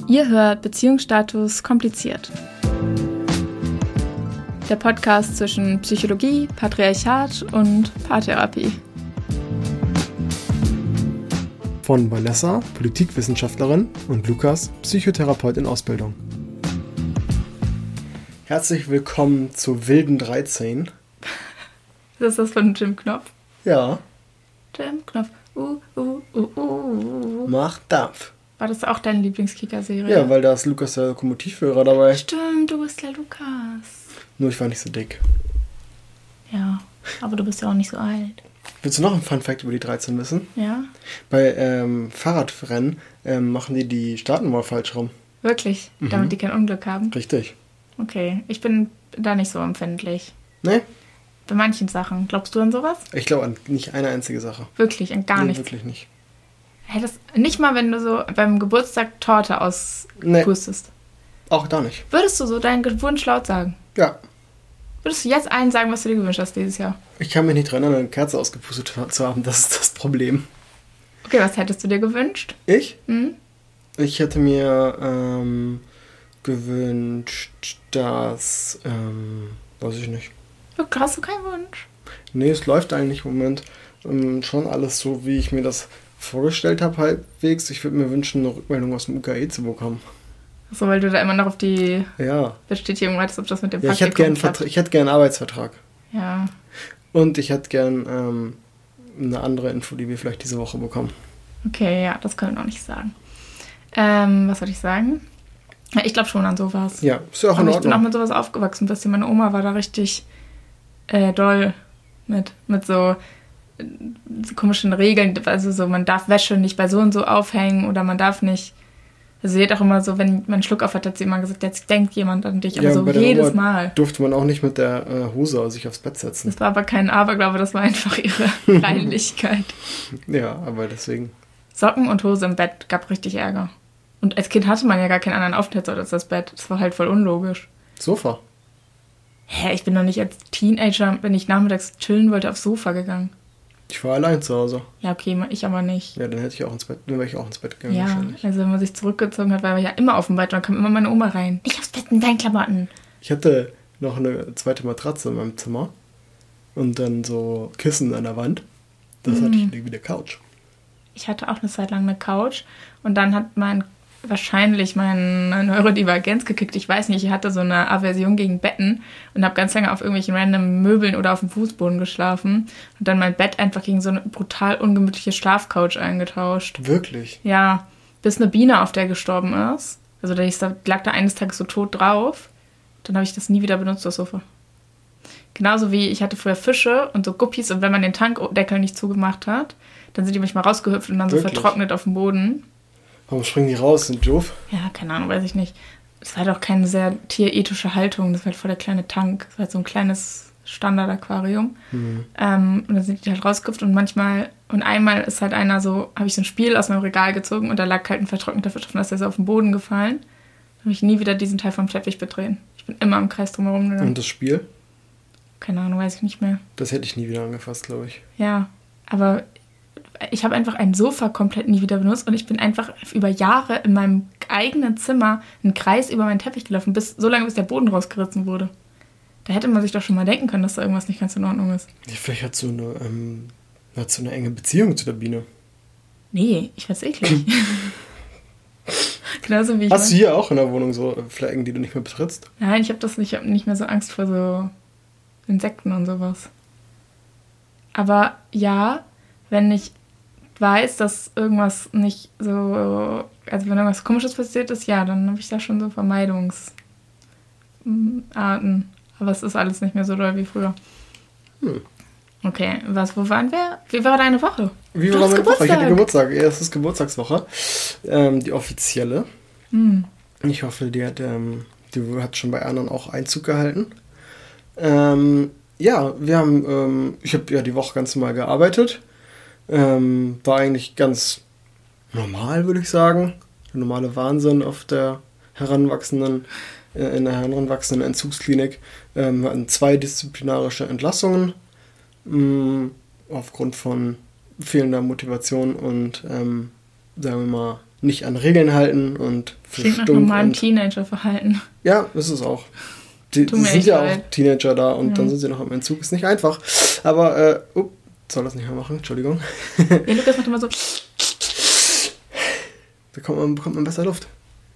Ihr hört Beziehungsstatus kompliziert. Der Podcast zwischen Psychologie, Patriarchat und Paartherapie. Von Vanessa, Politikwissenschaftlerin, und Lukas, Psychotherapeut in Ausbildung. Herzlich willkommen zu Wilden 13. Ist das von Jim Knopf? Ja. Jim Knopf. Macht Dampf. War das auch deine Lieblingskicker-Serie? Ja, weil da ist Lukas der Lokomotivführer dabei. Stimmt, du bist der Lukas. Nur ich war nicht so dick. Ja, aber du bist ja auch nicht so alt. Willst du noch einen Funfact über die 13 wissen? Ja? Bei Fahrradrennen machen die Startnummer falsch rum. Wirklich? Damit die kein Unglück haben? Richtig. Okay, ich bin da nicht so empfindlich. Ne? Bei manchen Sachen. Glaubst du an sowas? Ich glaube an nicht eine einzige Sache. Wirklich, an gar nichts? Wirklich nicht. Hey, nicht mal, wenn du so beim Geburtstag Torte auspustest. Auch da nicht. Würdest du so deinen Wunsch laut sagen? Ja. Würdest du jetzt allen sagen, was du dir gewünscht hast dieses Jahr? Ich kann mich nicht dran erinnern, eine Kerze ausgepustet zu haben. Das ist das Problem. Okay, was hättest du dir gewünscht? Ich? Hm? Ich hätte mir gewünscht, dass... weiß ich nicht. Hast du keinen Wunsch? Nee, es läuft eigentlich im Moment schon alles so, wie ich mir das vorgestellt habe, halbwegs. Ich würde mir wünschen, eine Rückmeldung aus dem UKE zu bekommen. Achso, weil du da immer noch auf die Bestätigung wartest, ob das mit dem Praktikum ich hätte gern einen Arbeitsvertrag. Ja. Und ich hätte gern eine andere Info, die wir vielleicht diese Woche bekommen. Okay, ja, das können wir noch nicht sagen. Was soll ich sagen? Ja, ich glaube schon an sowas. Ja, ist ja auch in Ordnung. Ich bin auch mit sowas aufgewachsen, ein bisschen. Meine Oma war da richtig doll mit so komischen Regeln. Also so, man darf Wäsche nicht bei so und so aufhängen oder man darf nicht... Also sie hat auch immer so, wenn man einen Schluck auf hat sie immer gesagt, jetzt denkt jemand an dich. Aber ja, so bei der jedes Oma Mal. Durfte man auch nicht mit der Hose sich aufs Bett setzen. Das war aber kein Aberglaube, das war einfach ihre Reinlichkeit. Ja, aber deswegen. Socken und Hose im Bett gab richtig Ärger. Und als Kind hatte man ja gar keinen anderen Aufenthalt als das Bett. Das war halt voll unlogisch. Sofa? Hä, ich bin doch nicht als Teenager, wenn ich nachmittags chillen wollte, aufs Sofa gegangen. Ich war allein zu Hause. Ja, okay, ich aber nicht. Ja, dann wäre ich auch ins Bett gegangen. Ja, also wenn man sich zurückgezogen hat, war man ja immer auf dem Bett, dann kam immer meine Oma rein. Nicht aufs Bett in deinen Klamotten. Ich hatte noch eine zweite Matratze in meinem Zimmer und dann so Kissen an der Wand. Das hatte ich wie der Couch. Ich hatte auch eine Zeit lang eine Couch und dann hat wahrscheinlich meine Neurodivergenz gekickt. Ich weiß nicht, ich hatte so eine Aversion gegen Betten und habe ganz lange auf irgendwelchen random Möbeln oder auf dem Fußboden geschlafen und dann mein Bett einfach gegen so eine brutal ungemütliche Schlafcouch eingetauscht. Wirklich? Ja, bis eine Biene auf der gestorben ist. Also lag da eines Tages so tot drauf. Dann habe ich das nie wieder benutzt, das Sofa. Genauso wie ich hatte früher Fische und so Guppies und wenn man den Tankdeckel nicht zugemacht hat, dann sind die manchmal rausgehüpft und dann so vertrocknet auf dem Boden. Warum springen die raus? Sind doof? Ja, keine Ahnung, weiß ich nicht. Es war doch keine sehr tierethische Haltung. Das war halt voll der kleine Tank. Das war halt so ein kleines Standard-Aquarium. Und dann sind die halt rausgehüpft und einmal ist halt einer so, habe ich so ein Spiel aus meinem Regal gezogen und da lag halt ein vertrockneter Fisch und da ist der so auf den Boden gefallen. Dann habe ich nie wieder diesen Teil vom Teppich betreten. Ich bin immer im Kreis drumherum gegangen. Und das Spiel? Keine Ahnung, weiß ich nicht mehr. Das hätte ich nie wieder angefasst, glaube ich. Ja, aber ich habe einfach ein Sofa komplett nie wieder benutzt und ich bin einfach über Jahre in meinem eigenen Zimmer einen Kreis über meinen Teppich gelaufen, so lange bis der Boden rausgerissen wurde. Da hätte man sich doch schon mal denken können, dass da irgendwas nicht ganz in Ordnung ist. Ja, vielleicht hat so eine enge Beziehung zu der Biene. Nee, ich fand's eklig. Genauso wie Hast du hier auch in der Wohnung so Flecken, die du nicht mehr betrittst? Nein, ich habe nicht mehr so Angst vor so Insekten und sowas. Aber ja, wenn ich weiß, dass irgendwas nicht so, also wenn irgendwas Komisches passiert ist, ja, dann habe ich da schon so Vermeidungsarten. Aber es ist alles nicht mehr so doll wie früher. Okay, wo waren wir? Wie war deine Woche? Wie war meine Woche? Ich hatte Geburtstag. Ja, es ist Geburtstagswoche. Die offizielle. Ich hoffe, die hat schon bei anderen auch Einzug gehalten. Ja, ich habe ja die Woche ganz normal gearbeitet. War eigentlich ganz normal, würde ich sagen. Der normale Wahnsinn in der heranwachsenden Entzugsklinik. Wir hatten 2 disziplinarische Entlassungen aufgrund von fehlender Motivation und sagen wir mal, nicht an Regeln halten und klingt nach normalem Teenager-Verhalten. Ja, ist es auch. Die sind ja auch Teenager da und dann sind sie noch im Entzug. Ist nicht einfach. Aber, soll das nicht mehr machen? Entschuldigung. Ja, Lukas macht immer so. Da bekommt man besser Luft.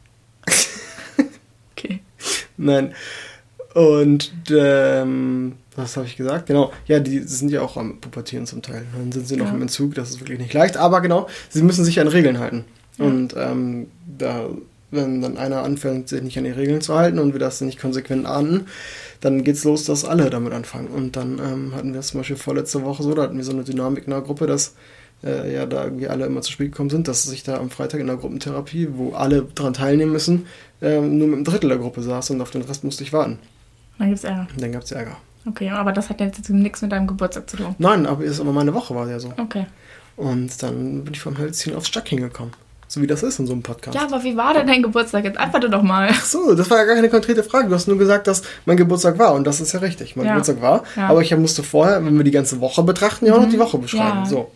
Okay. Nein. Und, was habe ich gesagt? Genau. Ja, die sind ja auch am Pubertieren zum Teil. Dann sind sie noch im Entzug. Das ist wirklich nicht leicht. Aber genau, sie müssen sich an Regeln halten. Ja. Und wenn dann einer anfängt, sich nicht an die Regeln zu halten und wir das nicht konsequent ahnden, dann geht's los, dass alle damit anfangen. Und dann hatten wir es zum Beispiel vorletzte Woche so, da hatten wir so eine Dynamik in der Gruppe, dass da irgendwie alle immer zu spät gekommen sind, dass sich da am Freitag in der Gruppentherapie, wo alle daran teilnehmen müssen, nur mit einem Drittel der Gruppe saß und auf den Rest musste ich warten. Dann gibt's Ärger. Dann gab's Ärger. Okay, aber das hat jetzt nichts mit deinem Geburtstag zu tun. Nein, aber meine Woche war ja so. Okay. Und dann bin ich vom Hölzchen aufs Stöckchen gekommen. So wie das ist in so einem Podcast. Ja, aber wie war denn dein Geburtstag? Jetzt antworte doch mal. Ach so, das war ja gar keine konkrete Frage. Du hast nur gesagt, dass mein Geburtstag war. Und das ist ja richtig. Mein Geburtstag war. Ja. Aber ich musste vorher, wenn wir die ganze Woche betrachten, ja auch noch die Woche beschreiben. Ja. So.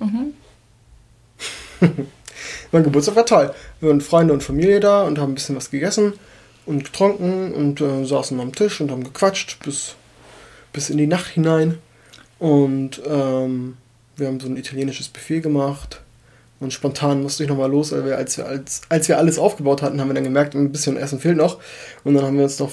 Mein Geburtstag war toll. Wir waren Freunde und Familie da und haben ein bisschen was gegessen und getrunken und saßen am Tisch und haben gequatscht bis in die Nacht hinein. Und wir haben so ein italienisches Buffet gemacht. Und spontan musste ich nochmal los, weil als wir alles aufgebaut hatten, haben wir dann gemerkt, ein bisschen Essen fehlt noch. Und dann haben wir uns noch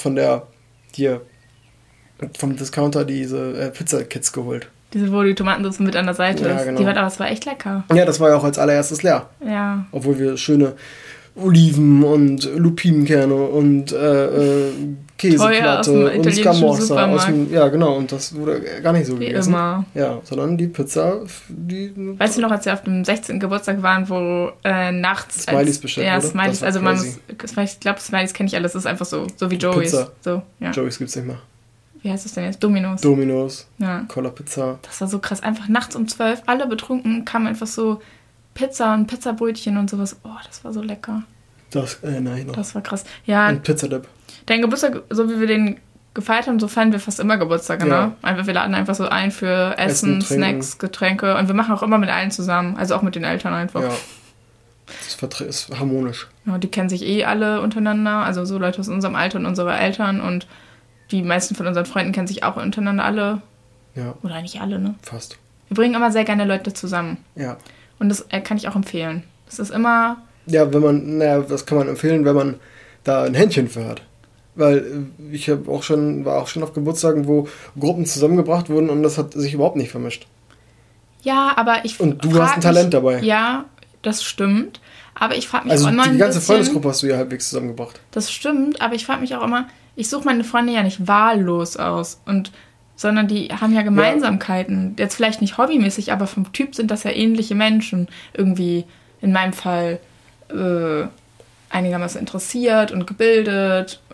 vom Discounter diese Pizza-Kits geholt. Diese, wo die Tomatensauce mit an der Seite ist. Genau. Die war, aber es war echt lecker. Ja, das war ja auch als allererstes leer. Ja. Obwohl wir schöne Oliven und Lupinenkerne und Käseplatte und Scamorza aus dem, ja genau, und das wurde gar nicht so wie gegessen. Immer. Ja, sondern die Pizza, Weißt du noch, als wir auf dem 16. Geburtstag waren, wo nachts Smileys bestellt wurde? Ja, Smileys, also ich glaube, Smileys kenne ich alles, das ist einfach so wie Joey's. Pizza. So, ja. Joey's gibt's nicht mehr. Wie heißt das denn jetzt? Domino's. Ja. Cola Pizza. Das war so krass, einfach nachts um 12, alle betrunken, kamen einfach so Pizza und Pizzabrötchen und sowas. Oh, das war so lecker. Das erinnere ich noch. Das war krass. Ja. Und Pizzadip. Dein Geburtstag, so wie wir den gefeiert haben, so feiern wir fast immer Geburtstage, ne? Einfach, wir laden einfach so ein für Essen, Snacks, Getränke und wir machen auch immer mit allen zusammen, also auch mit den Eltern einfach. Ja. Das ist harmonisch. Ja, die kennen sich eh alle untereinander, also so Leute aus unserem Alter und unsere Eltern und die meisten von unseren Freunden kennen sich auch untereinander alle. Ja. Oder eigentlich alle, ne? Fast. Wir bringen immer sehr gerne Leute zusammen. Ja. Und das kann ich auch empfehlen. Das ist immer... Ja, das kann man empfehlen, wenn man da ein Händchen für hat. Weil ich war auch schon auf Geburtstagen, wo Gruppen zusammengebracht wurden und das hat sich überhaupt nicht vermischt. Ja, aber und du hast ein Talent dabei. Ja, das stimmt. Aber ich frage mich auch immer die ganze Freundesgruppe hast du ja halbwegs zusammengebracht. Das stimmt, aber ich frage mich auch immer, ich suche meine Freunde ja nicht wahllos aus, sondern die haben ja Gemeinsamkeiten. Ja. Jetzt vielleicht nicht hobbymäßig, aber vom Typ sind das ja ähnliche Menschen. Irgendwie in meinem Fall einigermaßen interessiert und gebildet,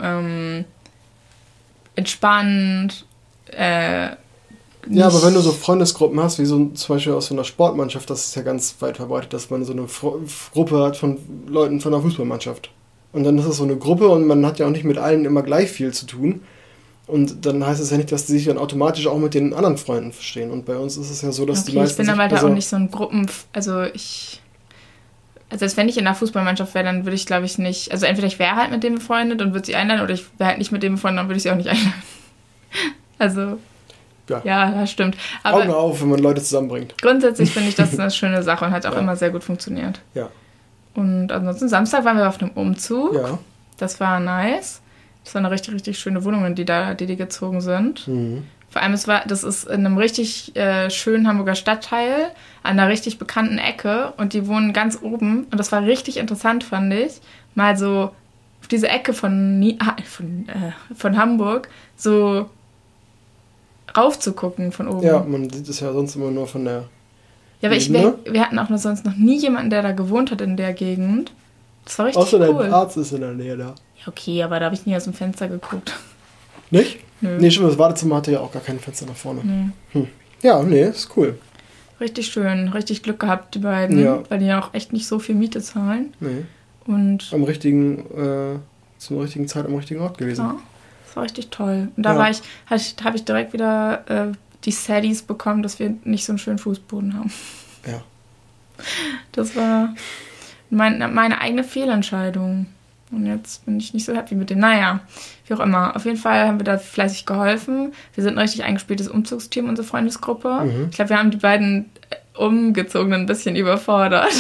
entspannt. Ja, aber wenn du so Freundesgruppen hast, wie zum Beispiel aus so einer Sportmannschaft, das ist ja ganz weit verbreitet, dass man so eine Gruppe hat von Leuten von einer Fußballmannschaft. Und dann ist es so eine Gruppe und man hat ja auch nicht mit allen immer gleich viel zu tun. Und dann heißt es ja nicht, dass die sich dann automatisch auch mit den anderen Freunden verstehen. Und bei uns ist es ja so, dass die meisten... Ich bin aber da auch nicht so ein Also als wenn ich in einer Fußballmannschaft wäre, dann würde ich, glaube ich, nicht... Also entweder ich wäre halt mit dem befreundet und würde sie einladen, oder ich wäre halt nicht mit dem befreundet und würde ich sie auch nicht einladen. Also... Ja, das stimmt. Aber Augen auf, wenn man Leute zusammenbringt. Grundsätzlich finde ich, das ist eine schöne Sache und hat auch immer sehr gut funktioniert. Ja. Und ansonsten, Samstag waren wir auf einem Umzug. Ja. Das war nice. Das war eine richtig, richtig schöne Wohnung, in die gezogen sind. Mhm. Vor allem, das ist in einem richtig schönen Hamburger Stadtteil, an einer richtig bekannten Ecke und die wohnen ganz oben. Und das war richtig interessant, fand ich, mal so auf diese Ecke von Hamburg so raufzugucken von oben. Ja, man sieht es ja sonst immer nur von der... Ja, aber wir hatten auch sonst noch nie jemanden, der da gewohnt hat in der Gegend. Das war richtig cool. Außer dein Arzt ist in der Nähe da. Ja, okay, aber da habe ich nie aus dem Fenster geguckt. Nicht? Nö. Nee, stimmt, das Badezimmer hatte ja auch gar kein Fenster nach vorne. Nee. Ja, nee, ist cool. Richtig schön, richtig Glück gehabt, die beiden, weil die ja auch echt nicht so viel Miete zahlen. Nee. Und zum richtigen Zeit am richtigen Ort gewesen. Ja, das war richtig toll. Und da habe ich direkt wieder die Saddies bekommen, dass wir nicht so einen schönen Fußboden haben. Ja. Das war meine eigene Fehlentscheidung. Und jetzt bin ich nicht so happy mit dem. Naja, wie auch immer. Auf jeden Fall haben wir da fleißig geholfen. Wir sind ein richtig eingespieltes Umzugsteam, unsere Freundesgruppe. Ich glaube, wir haben die beiden Umgezogenen ein bisschen überfordert.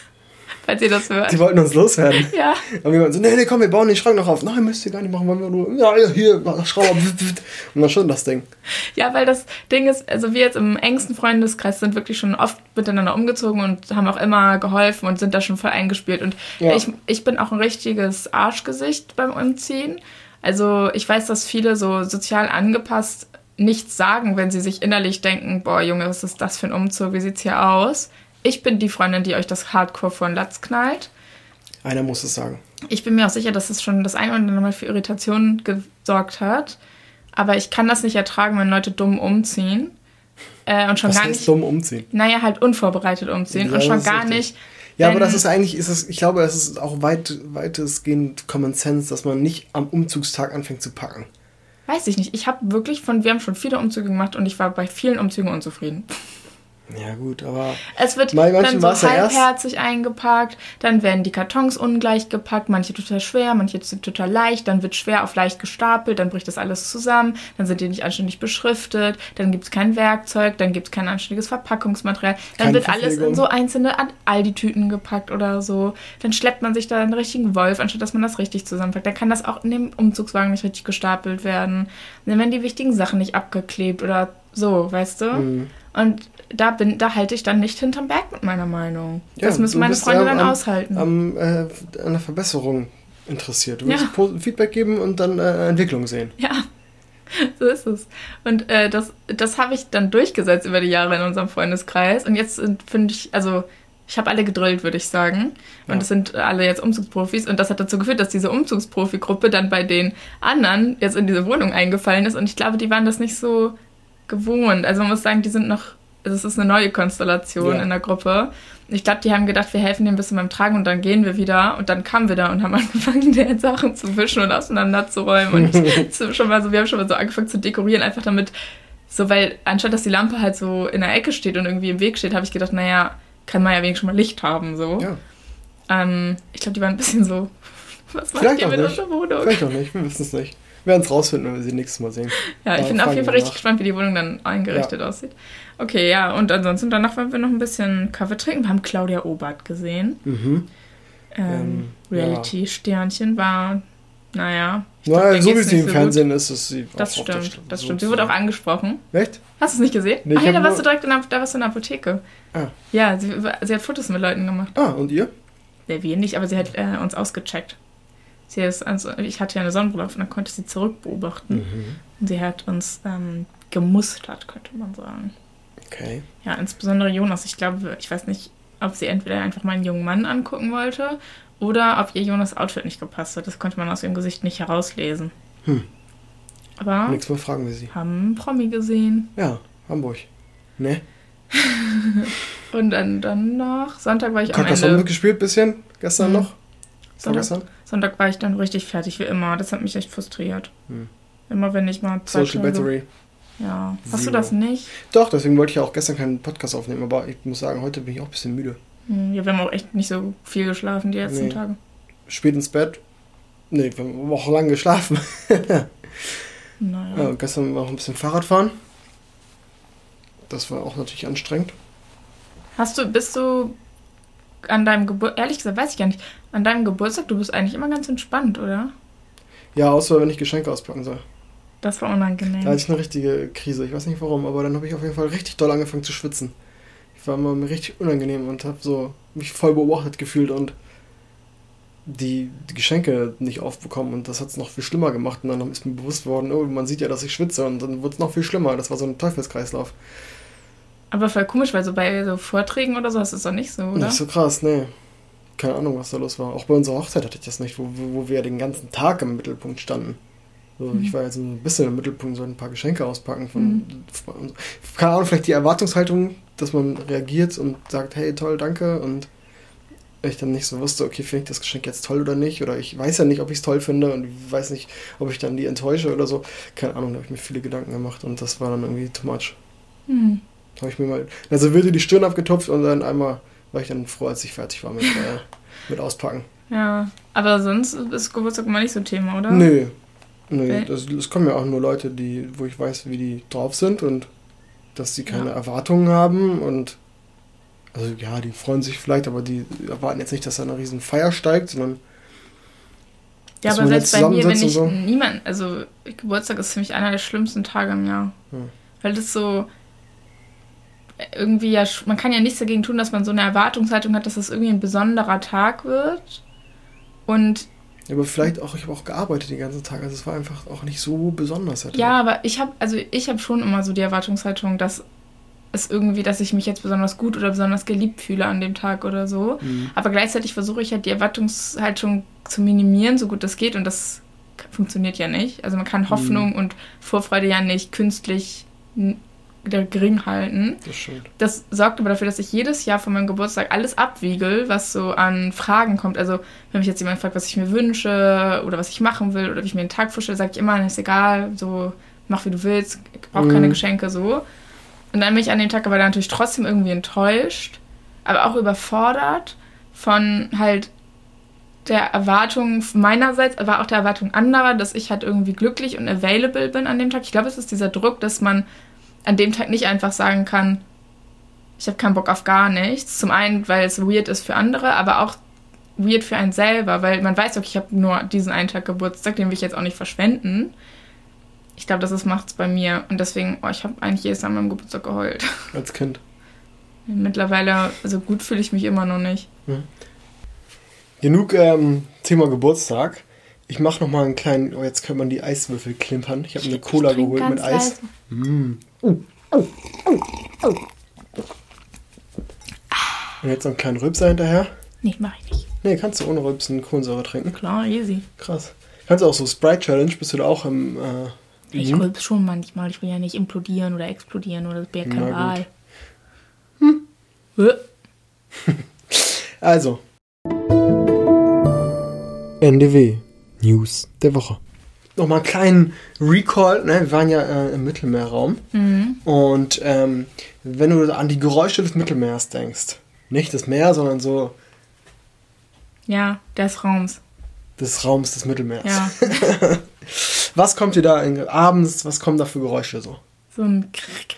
Falls ihr das hört. Die wollten uns loswerden. Ja. Und wir waren so, nee, komm, wir bauen den Schrank noch auf. Nein, müsst ihr gar nicht machen, wollen wir nur, ja, hier, Schrauber. Und dann schon das Ding. Ja, weil das Ding ist, also wir jetzt im engsten Freundeskreis sind wirklich schon oft miteinander umgezogen und haben auch immer geholfen und sind da schon voll eingespielt. Und ja. Ich bin auch ein richtiges Arschgesicht beim Umziehen. Also ich weiß, dass viele so sozial angepasst nichts sagen, wenn sie sich innerlich denken, boah, Junge, was ist das für ein Umzug, wie sieht's hier aus? Ich bin die Freundin, die euch das Hardcore vor den Latz knallt. Einer muss es sagen. Ich bin mir auch sicher, dass es schon das eine oder andere Mal für Irritationen gesorgt hat. Aber ich kann das nicht ertragen, wenn Leute dumm umziehen. Und schon was gar heißt nicht. Dumm umziehen? Naja, halt unvorbereitet umziehen. Ja, und schon gar richtig. nicht. Ja, aber das ist eigentlich, ich glaube, es ist auch weitestgehend Common Sense, dass man nicht am Umzugstag anfängt zu packen. Weiß ich nicht. Wir haben schon viele Umzüge gemacht und ich war bei vielen Umzügen unzufrieden. Ja gut, aber es wird dann so halbherzig eingepackt, dann werden die Kartons ungleich gepackt, manche total schwer, manche total leicht, dann wird schwer auf leicht gestapelt, dann bricht das alles zusammen, dann sind die nicht anständig beschriftet, dann gibt es kein Werkzeug, dann gibt es kein anständiges Verpackungsmaterial, dann wird alles in so einzelne Aldi-Tüten gepackt oder so, dann schleppt man sich da einen richtigen Wolf, anstatt dass man das richtig zusammenpackt, dann kann das auch in dem Umzugswagen nicht richtig gestapelt werden, dann werden die wichtigen Sachen nicht abgeklebt oder so, weißt du? Mhm. Und da halte ich dann nicht hinterm Berg mit meiner Meinung. Das müssen meine Freunde dann aushalten. An der Verbesserung interessiert. Du willst Feedback geben und dann Entwicklung sehen. Ja, so ist es. Und das habe ich dann durchgesetzt über die Jahre in unserem Freundeskreis. Und jetzt finde ich, also ich habe alle gedrillt, würde ich sagen. Und es sind alle jetzt Umzugsprofis. Und das hat dazu geführt, dass diese Umzugsprofi-Gruppe dann bei den anderen jetzt in diese Wohnung eingefallen ist. Und ich glaube, die waren das nicht so gewohnt. Also man muss sagen, die sind noch, also es ist eine neue Konstellation in der Gruppe. Ich glaube, die haben gedacht, wir helfen denen ein bisschen beim Tragen und dann gehen wir wieder. Und dann kamen wir da und haben angefangen, deren Sachen zu wischen und auseinanderzuräumen. Und wir haben schon mal so angefangen zu dekorieren, einfach damit, so, weil anstatt, dass die Lampe halt so in der Ecke steht und irgendwie im Weg steht, habe ich gedacht, naja, kann man ja wenigstens schon mal Licht haben, so. Ja. Ich glaube, die waren ein bisschen so, was macht ihr mit unserer Wohnung? Vielleicht auch nicht, wir wissen es nicht. Wir werden es rausfinden, wenn wir sie nächstes Mal sehen. Ja, ich bin auf jeden Fall richtig gespannt, wie die Wohnung dann eingerichtet aussieht. Okay, ja, und ansonsten danach wollen wir noch ein bisschen Kaffee trinken. Wir haben Claudia Obert gesehen. Reality-Sternchen war, naja. Naja, so wie sie im Fernsehen ist, ist sie das auch stimmt, das stimmt. Sie wurde auch angesprochen. Echt? Hast du es nicht gesehen? Nee, da warst du direkt da warst du in der Apotheke. Ah. Ja, sie hat Fotos mit Leuten gemacht. Ah, und ihr? Ja, wir nicht, aber sie hat uns ausgecheckt. Ich hatte ja eine Sonnenbrille auf und dann konnte sie zurückbeobachten. Und sie hat uns gemustert, könnte man sagen. Okay. Ja, insbesondere Jonas. Ich weiß nicht, ob sie entweder einfach mal einen jungen Mann angucken wollte oder ob ihr Jonas Outfit nicht gepasst hat. Das konnte man aus ihrem Gesicht nicht herauslesen. Aber nächstes Mal fragen wir sie. Haben einen Promi gesehen. Ja, Hamburg. Ne? Und dann nach Sonntag war ich am Ende... Carcassonne mitgespielt bisschen? Gestern noch? Sonntag war ich dann richtig fertig, wie immer. Das hat mich echt frustriert. Immer wenn ich mal Zeit Social Battery. Ja. Hast du das nicht? Doch, deswegen wollte ich ja auch gestern keinen Podcast aufnehmen. Aber ich muss sagen, heute bin ich auch ein bisschen müde. Ja, wir haben auch echt nicht so viel geschlafen die letzten Tage. Spät ins Bett. Nee, wir haben auch lange geschlafen. Naja. Ja, gestern war auch ein bisschen Fahrradfahren. Das war auch natürlich anstrengend. Bist du an deinem Geburtstag, ehrlich gesagt, weiß ich gar nicht, an deinem Geburtstag, du bist eigentlich immer ganz entspannt, oder? Ja, außer wenn ich Geschenke auspacken soll. Das war unangenehm. Da hatte ich eine richtige Krise, ich weiß nicht warum, aber dann habe ich auf jeden Fall richtig doll angefangen zu schwitzen. Ich war immer richtig unangenehm und habe so mich voll beobachtet gefühlt und die Geschenke nicht aufbekommen und das hat es noch viel schlimmer gemacht und dann ist mir bewusst worden, oh, man sieht ja, dass ich schwitze und dann wird es noch viel schlimmer. Das war so ein Teufelskreislauf. Aber voll komisch, weil so bei so Vorträgen oder so hast du es doch nicht so, oder? Nicht so krass, nee. Keine Ahnung, was da los war. Auch bei unserer Hochzeit hatte ich das nicht, wo wir ja den ganzen Tag im Mittelpunkt standen. So, ich war jetzt ein bisschen im Mittelpunkt, so ein paar Geschenke auspacken. Keine Ahnung, vielleicht die Erwartungshaltung, dass man reagiert und sagt, hey, toll, danke. Und ich dann nicht so wusste, okay, finde ich das Geschenk jetzt toll oder nicht. Oder ich weiß ja nicht, ob ich es toll finde und ich weiß nicht, ob ich dann die enttäusche oder so. Keine Ahnung, da habe ich mir viele Gedanken gemacht und das war dann irgendwie too much. Habe ich mir mal, also würde die Stirn abgetupft und dann einmal war ich dann froh, als ich fertig war mit mit auspacken. Ja, aber sonst ist Geburtstag immer nicht so Thema, oder? Nö. Es kommen ja auch nur Leute, wo ich weiß, wie die drauf sind und dass sie keine Erwartungen haben und also ja, die freuen sich vielleicht, aber die erwarten jetzt nicht, dass da eine riesen Feier steigt, sondern ja, aber selbst bei mir, wenn ich niemand, also Geburtstag ist für mich einer der schlimmsten Tage im Jahr. Weil das so irgendwie man kann ja nichts dagegen tun, dass man so eine Erwartungshaltung hat, dass das irgendwie ein besonderer Tag wird. Und ja, aber vielleicht auch, ich habe auch gearbeitet den ganzen Tag, also es war einfach auch nicht so besonders. Ja, aber ich habe schon immer so die Erwartungshaltung, dass ich mich jetzt besonders gut oder besonders geliebt fühle an dem Tag oder so. Aber gleichzeitig versuche ich halt die Erwartungshaltung zu minimieren, so gut das geht. Und das funktioniert ja nicht. Also man kann Hoffnung und Vorfreude ja nicht künstlich gering halten. Das stimmt. Das sorgt aber dafür, dass ich jedes Jahr von meinem Geburtstag alles abwiegel, was so an Fragen kommt. Also wenn mich jetzt jemand fragt, was ich mir wünsche oder was ich machen will oder wie ich mir den Tag vorstelle, sage ich immer, ist egal, so mach wie du willst, ich brauche keine Geschenke, so. Und dann bin ich an dem Tag aber natürlich trotzdem irgendwie enttäuscht, aber auch überfordert von halt der Erwartung meinerseits, aber auch der Erwartung anderer, dass ich halt irgendwie glücklich und available bin an dem Tag. Ich glaube, es ist dieser Druck, dass man an dem Tag nicht einfach sagen kann, ich habe keinen Bock auf gar nichts. Zum einen, weil es weird ist für andere, aber auch weird für einen selber, weil man weiß, okay, ich habe nur diesen einen Tag Geburtstag, den will ich jetzt auch nicht verschwenden. Ich glaube, das macht's bei mir. Und deswegen, ich habe eigentlich jedes Jahr an meinem Geburtstag geheult. Als Kind? Mittlerweile, also gut fühle ich mich immer noch nicht. Genug Thema Geburtstag. Ich mache nochmal einen kleinen, jetzt kann man die Eiswürfel klimpern. Ich habe eine Cola geholt mit Eis. Und jetzt noch einen kleinen Rülpser hinterher. Nee, mach ich nicht. Nee, kannst du ohne Rülpsen Kohlensäure trinken. Klar, easy. Krass. Kannst du auch so Sprite-Challenge, bist du da auch im... ich rülps schon manchmal. Ich will ja nicht implodieren oder explodieren oder das wäre ja keine Wahl. Also. NDW. News der Woche. Nochmal einen kleinen Recall. Ne? Wir waren ja im Mittelmeerraum. Und wenn du an die Geräusche des Mittelmeers denkst, nicht das Meer, sondern so... Ja, des Raums. Des Raums des Mittelmeers. Ja. Was kommt dir da abends, was kommen da für Geräusche so? So ein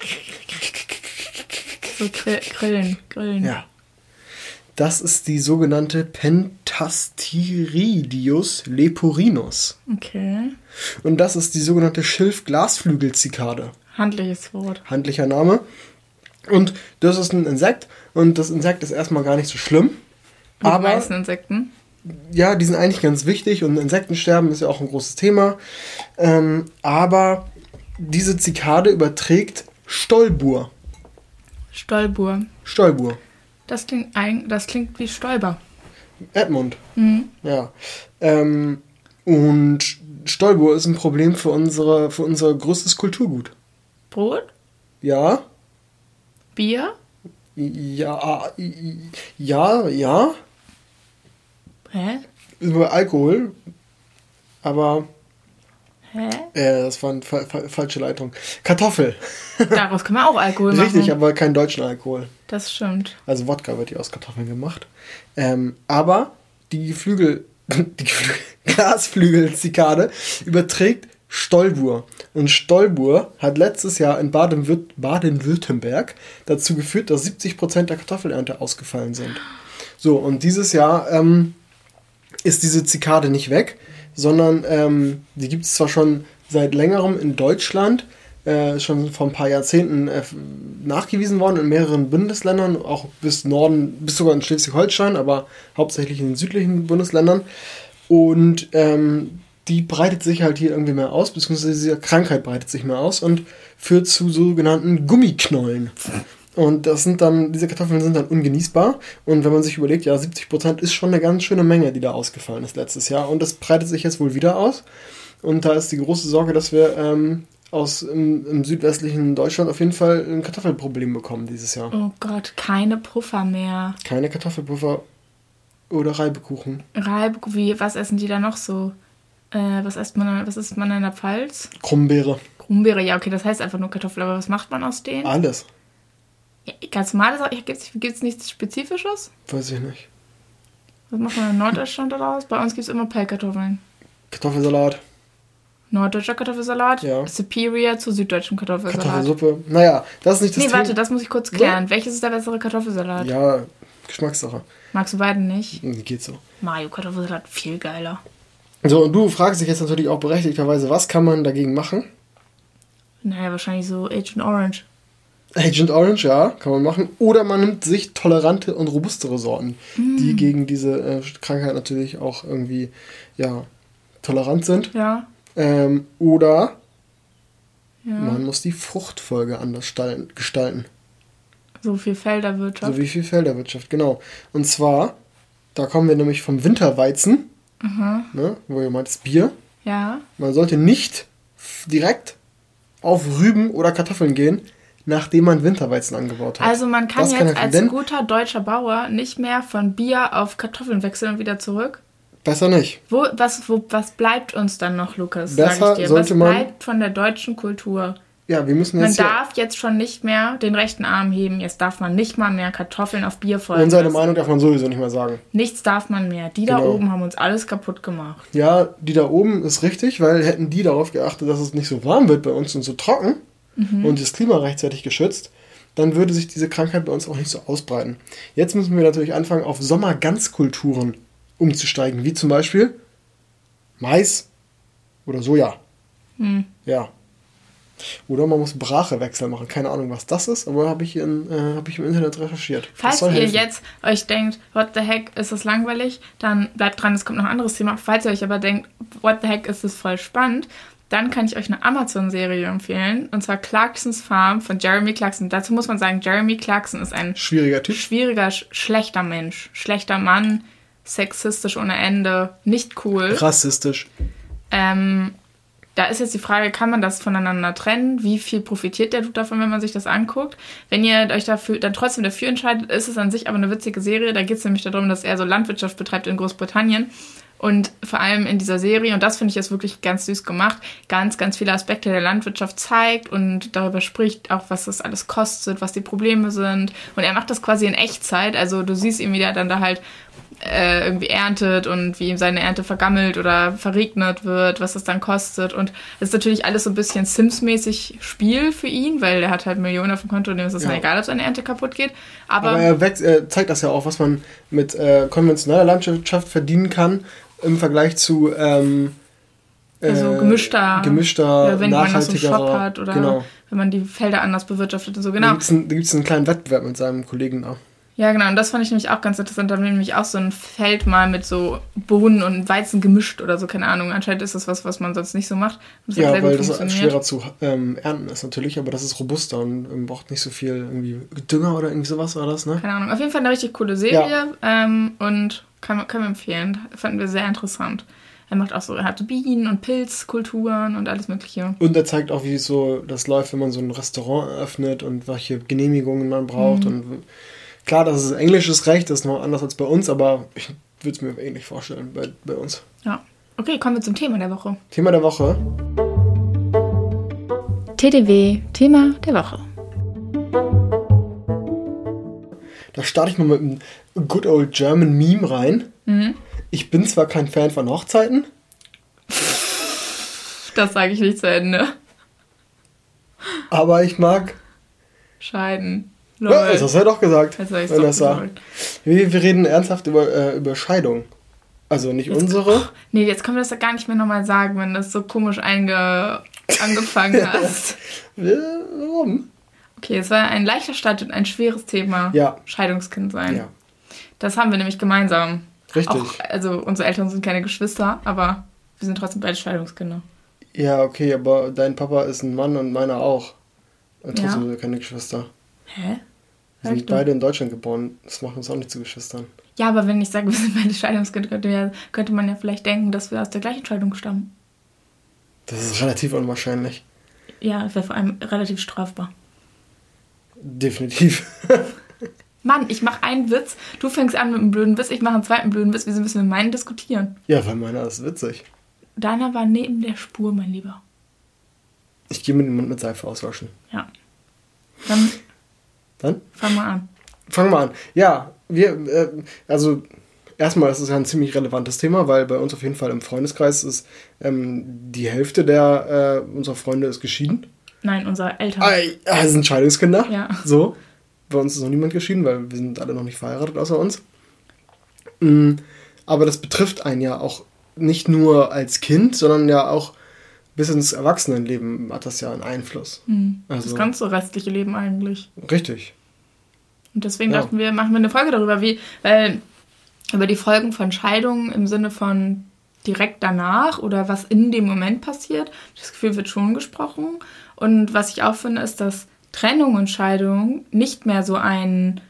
so Grillen. Ja. Das ist die sogenannte Pentastiridius leporinus. Okay. Und das ist die sogenannte Schilf-Glasflügel-Zikade. Handliches Wort. Handlicher Name. Und das ist ein Insekt. Und das Insekt ist erstmal gar nicht so schlimm. Die meisten Insekten. Ja, die sind eigentlich ganz wichtig. Und Insektensterben ist ja auch ein großes Thema. Aber diese Zikade überträgt Stolbur. Stolbur. Das klingt wie Stolper. Edmund. Ja. Und Stolbur ist ein Problem für unser größtes Kulturgut. Brot? Ja. Bier? Ja. Hä? Über Alkohol. Aber... Hä? Das war eine falsche Leitung. Kartoffel. Daraus kann man auch Alkohol machen. Richtig, aber keinen deutschen Alkohol. Das stimmt. Also Wodka wird hier aus Kartoffeln gemacht. Aber die Glasflügel-Zikade überträgt Stolbur. Und Stolbur hat letztes Jahr in Baden-Württemberg dazu geführt, dass 70% der Kartoffelernte ausgefallen sind. So, und dieses Jahr ist diese Zikade nicht weg, sondern die gibt es zwar schon seit längerem in Deutschland, schon vor ein paar Jahrzehnten nachgewiesen worden in mehreren Bundesländern, auch bis Norden, bis sogar in Schleswig-Holstein, aber hauptsächlich in den südlichen Bundesländern. Und die breitet sich halt hier irgendwie mehr aus, beziehungsweise diese Krankheit breitet sich mehr aus und führt zu sogenannten Gummiknollen. Und diese Kartoffeln sind dann ungenießbar. Und wenn man sich überlegt, ja, 70% ist schon eine ganz schöne Menge, die da ausgefallen ist letztes Jahr. Und das breitet sich jetzt wohl wieder aus. Und da ist die große Sorge, dass wir im südwestlichen Deutschland auf jeden Fall ein Kartoffelproblem bekommen dieses Jahr. Oh Gott, keine Puffer mehr. Keine Kartoffelpuffer oder Reibekuchen. Was essen die da noch so? Was isst man in der Pfalz? Krummbeere. Krummbeere, ja, okay, das heißt einfach nur Kartoffel. Aber was macht man aus denen? Alles. Ja, ganz normales, gibt es nichts Spezifisches? Weiß ich nicht. Was macht man in Norddeutschland daraus? Bei uns gibt es immer Pellkartoffeln. Kartoffelsalat. Norddeutscher Kartoffelsalat, Ja. superior zu süddeutschem Kartoffelsalat. Kartoffelsuppe. Naja, das ist nicht das Nee, Thema. warte, das muss ich kurz klären. Welches ist der bessere Kartoffelsalat? Ja, Geschmackssache. Magst du beiden nicht? Geht so. Mayo Kartoffelsalat, viel geiler. So, und du fragst dich jetzt natürlich auch berechtigterweise, was kann man dagegen machen? Naja, wahrscheinlich so Agent Orange. Agent Orange, ja, kann man machen. Oder man nimmt sich tolerante und robustere Sorten, die gegen diese Krankheit natürlich auch irgendwie, ja, tolerant sind. Ja. Oder Ja. man muss die Fruchtfolge anders gestalten. So viel Felderwirtschaft. So wie viel Felderwirtschaft, genau. Und zwar, da kommen wir nämlich vom Winterweizen, ne, wo ihr meint, das Bier. Ja. Man sollte nicht direkt auf Rüben oder Kartoffeln gehen, nachdem man Winterweizen angebaut hat. Also man kann Das jetzt helfen, als denn guter deutscher Bauer nicht mehr von Bier auf Kartoffeln wechseln und wieder zurück. besser nicht. Was bleibt uns dann noch, Lukas? Besser sag ich dir. sollte Was man- bleibt von der deutschen Kultur? Ja, wir müssen Man jetzt hier darf jetzt schon nicht mehr den rechten Arm heben. Jetzt darf man nicht mal mehr Kartoffeln auf Bier folgen unsere lassen. Meinung darf man sowieso nicht mehr sagen. Nichts darf man mehr. Die da Genau. oben haben uns alles kaputt gemacht. Ja, die da oben ist richtig, weil hätten die darauf geachtet, dass es nicht so warm wird bei uns und so trocken und das Klima rechtzeitig geschützt, dann würde sich diese Krankheit bei uns auch nicht so ausbreiten. Jetzt müssen wir natürlich anfangen, auf Sommerganzkulturen umzusteigen, wie zum Beispiel Mais oder Soja. Ja. Oder man muss Brachewechsel machen. Keine Ahnung, was das ist, aber habe ich im Internet recherchiert. Das Falls soll ihr helfen. jetzt euch denkt, what the heck, ist das langweilig, dann bleibt dran, es kommt noch ein anderes Thema. Falls ihr euch aber denkt, what the heck, ist das voll spannend, dann kann ich euch eine Amazon-Serie empfehlen. Und zwar Clarksons Farm von Jeremy Clarkson. Dazu muss man sagen, Jeremy Clarkson ist ein Schwieriger Typ. schwieriger, schlechter Mensch. Schlechter Mann, sexistisch ohne Ende, nicht cool. Rassistisch. Da ist jetzt die Frage, kann man das voneinander trennen? Wie viel profitiert der Dude davon, wenn man sich das anguckt? Wenn ihr euch dafür dann trotzdem dafür entscheidet, ist es an sich aber eine witzige Serie. Da geht es nämlich darum, dass er so Landwirtschaft betreibt in Großbritannien. Und vor allem in dieser Serie, und das finde ich jetzt wirklich ganz süß gemacht, ganz, ganz viele Aspekte der Landwirtschaft zeigt und darüber spricht auch, was das alles kostet, was die Probleme sind. Und er macht das quasi in Echtzeit. Also du siehst ihn, wie der dann da halt irgendwie erntet und wie ihm seine Ernte vergammelt oder verregnet wird, was das dann kostet. Und es ist natürlich alles so ein bisschen Sims-mäßig Spiel für ihn, weil er hat halt Millionen auf dem Konto und dem ist es dann egal, ob seine Ernte kaputt geht. Aber er zeigt das ja auch, was man mit konventioneller Landwirtschaft verdienen kann im Vergleich zu gemischter, oder wenn man das so einen Shop nachhaltigerer. hat oder Genau. wenn man die Felder anders bewirtschaftet und so, Da genau. gibt es einen kleinen Wettbewerb mit seinem Kollegen da. Ja, genau, und das fand ich nämlich auch ganz interessant. Da haben wir nämlich auch so ein Feld mal mit so Bohnen und Weizen gemischt oder so, keine Ahnung. Anscheinend ist das was man sonst nicht so macht. Und das hat Ja, sehr gut weil das funktioniert. schwerer zu ernten ist natürlich, aber das ist robuster und braucht nicht so viel irgendwie Dünger oder irgendwie sowas war das, ne? Keine Ahnung. Auf jeden Fall eine richtig coole Serie und können wir empfehlen. Fanden wir sehr interessant. Er hat Bienen und Pilzkulturen und alles Mögliche. Und er zeigt auch, wie so das läuft, wenn man so ein Restaurant eröffnet und welche Genehmigungen man braucht. Und klar, das ist englisches Recht, das ist noch anders als bei uns, aber ich würde es mir ähnlich vorstellen bei uns. Ja. Okay, kommen wir zum Thema der Woche. Thema der Woche. TDW, Thema der Woche. Da starte ich mal mit einem Good Old German Meme rein. Ich bin zwar kein Fan von Hochzeiten, Das sage ich nicht zu Ende. aber ich mag... Scheiden. Ja, das hast du ja doch gesagt. Jetzt habe ich Vanessa. gesagt. Wir reden ernsthaft über Scheidung. Also nicht unsere. Nee, jetzt können wir das ja gar nicht mehr nochmal sagen, wenn das so komisch angefangen hast. Warum? Okay, es war ein leichter Start und ein schweres Thema. Ja. Scheidungskind sein. Ja, Das haben wir nämlich gemeinsam. richtig. Auch, also unsere Eltern sind keine Geschwister, aber wir sind trotzdem beide Scheidungskinder. Ja, okay, aber dein Papa ist ein Mann und meiner auch. Und Ja. trotzdem sind wir keine Geschwister. Hä? Wir sind beide in Deutschland geboren. Das macht uns auch nicht zu Geschwistern. Ja, aber wenn ich sage, wir sind beide Scheidungskinder, könnte man ja vielleicht denken, dass wir aus der gleichen Scheidung stammen. Das ist relativ unwahrscheinlich. Ja, das wäre vor allem relativ strafbar. Definitiv. Mann, ich mache einen Witz, du fängst an mit einem blöden Witz, ich mache einen zweiten blöden Witz, wieso müssen wir meinen diskutieren? Ja, weil meiner ist witzig. Deiner war neben der Spur, mein Lieber. Ich gehe mir den Mund mit Seife auswaschen. Ja. Dann Dann? fang mal an. Fangen wir an. Ja, also Erstmal ist es ja ein ziemlich relevantes Thema, weil bei uns auf jeden Fall im Freundeskreis ist die Hälfte unserer Freunde ist geschieden. Nein, unsere Eltern. Sind Scheidungskinder. Ja. So. Bei uns ist noch niemand geschieden, weil wir sind alle noch nicht verheiratet außer uns. Aber das betrifft einen ja auch nicht nur als Kind, sondern ja auch bis ins Erwachsenenleben hat das ja einen Einfluss. Also, das ganze restliche Leben eigentlich. Richtig. Und deswegen dachten wir, machen wir eine Folge darüber, weil über die Folgen von Scheidungen im Sinne von direkt danach oder was in dem Moment passiert. Das Gefühl wird schon gesprochen. Und was ich auch finde, ist, dass Trennung und Scheidung nicht mehr so ein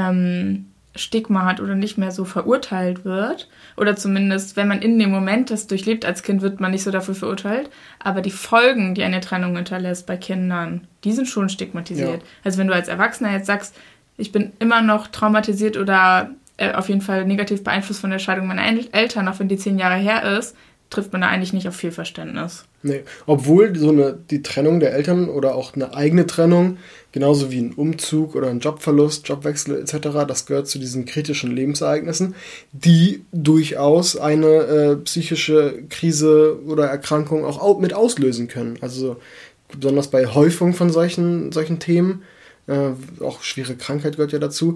Stigma hat oder nicht mehr so verurteilt wird. Oder zumindest, wenn man in dem Moment das durchlebt als Kind, wird man nicht so dafür verurteilt. Aber die Folgen, die eine Trennung hinterlässt bei Kindern, die sind schon stigmatisiert. Ja. Also wenn du als Erwachsener jetzt sagst, ich bin immer noch traumatisiert oder auf jeden Fall negativ beeinflusst von der Scheidung meiner Eltern, auch wenn die 10 Jahre her ist, trifft man da eigentlich nicht auf viel Verständnis. Nee, obwohl die Trennung der Eltern oder auch eine eigene Trennung, genauso wie ein Umzug oder ein Jobverlust, Jobwechsel etc., das gehört zu diesen kritischen Lebensereignissen, die durchaus eine psychische Krise oder Erkrankung auch mit auslösen können. Also besonders bei Häufung von solchen Themen, auch schwere Krankheit gehört ja dazu,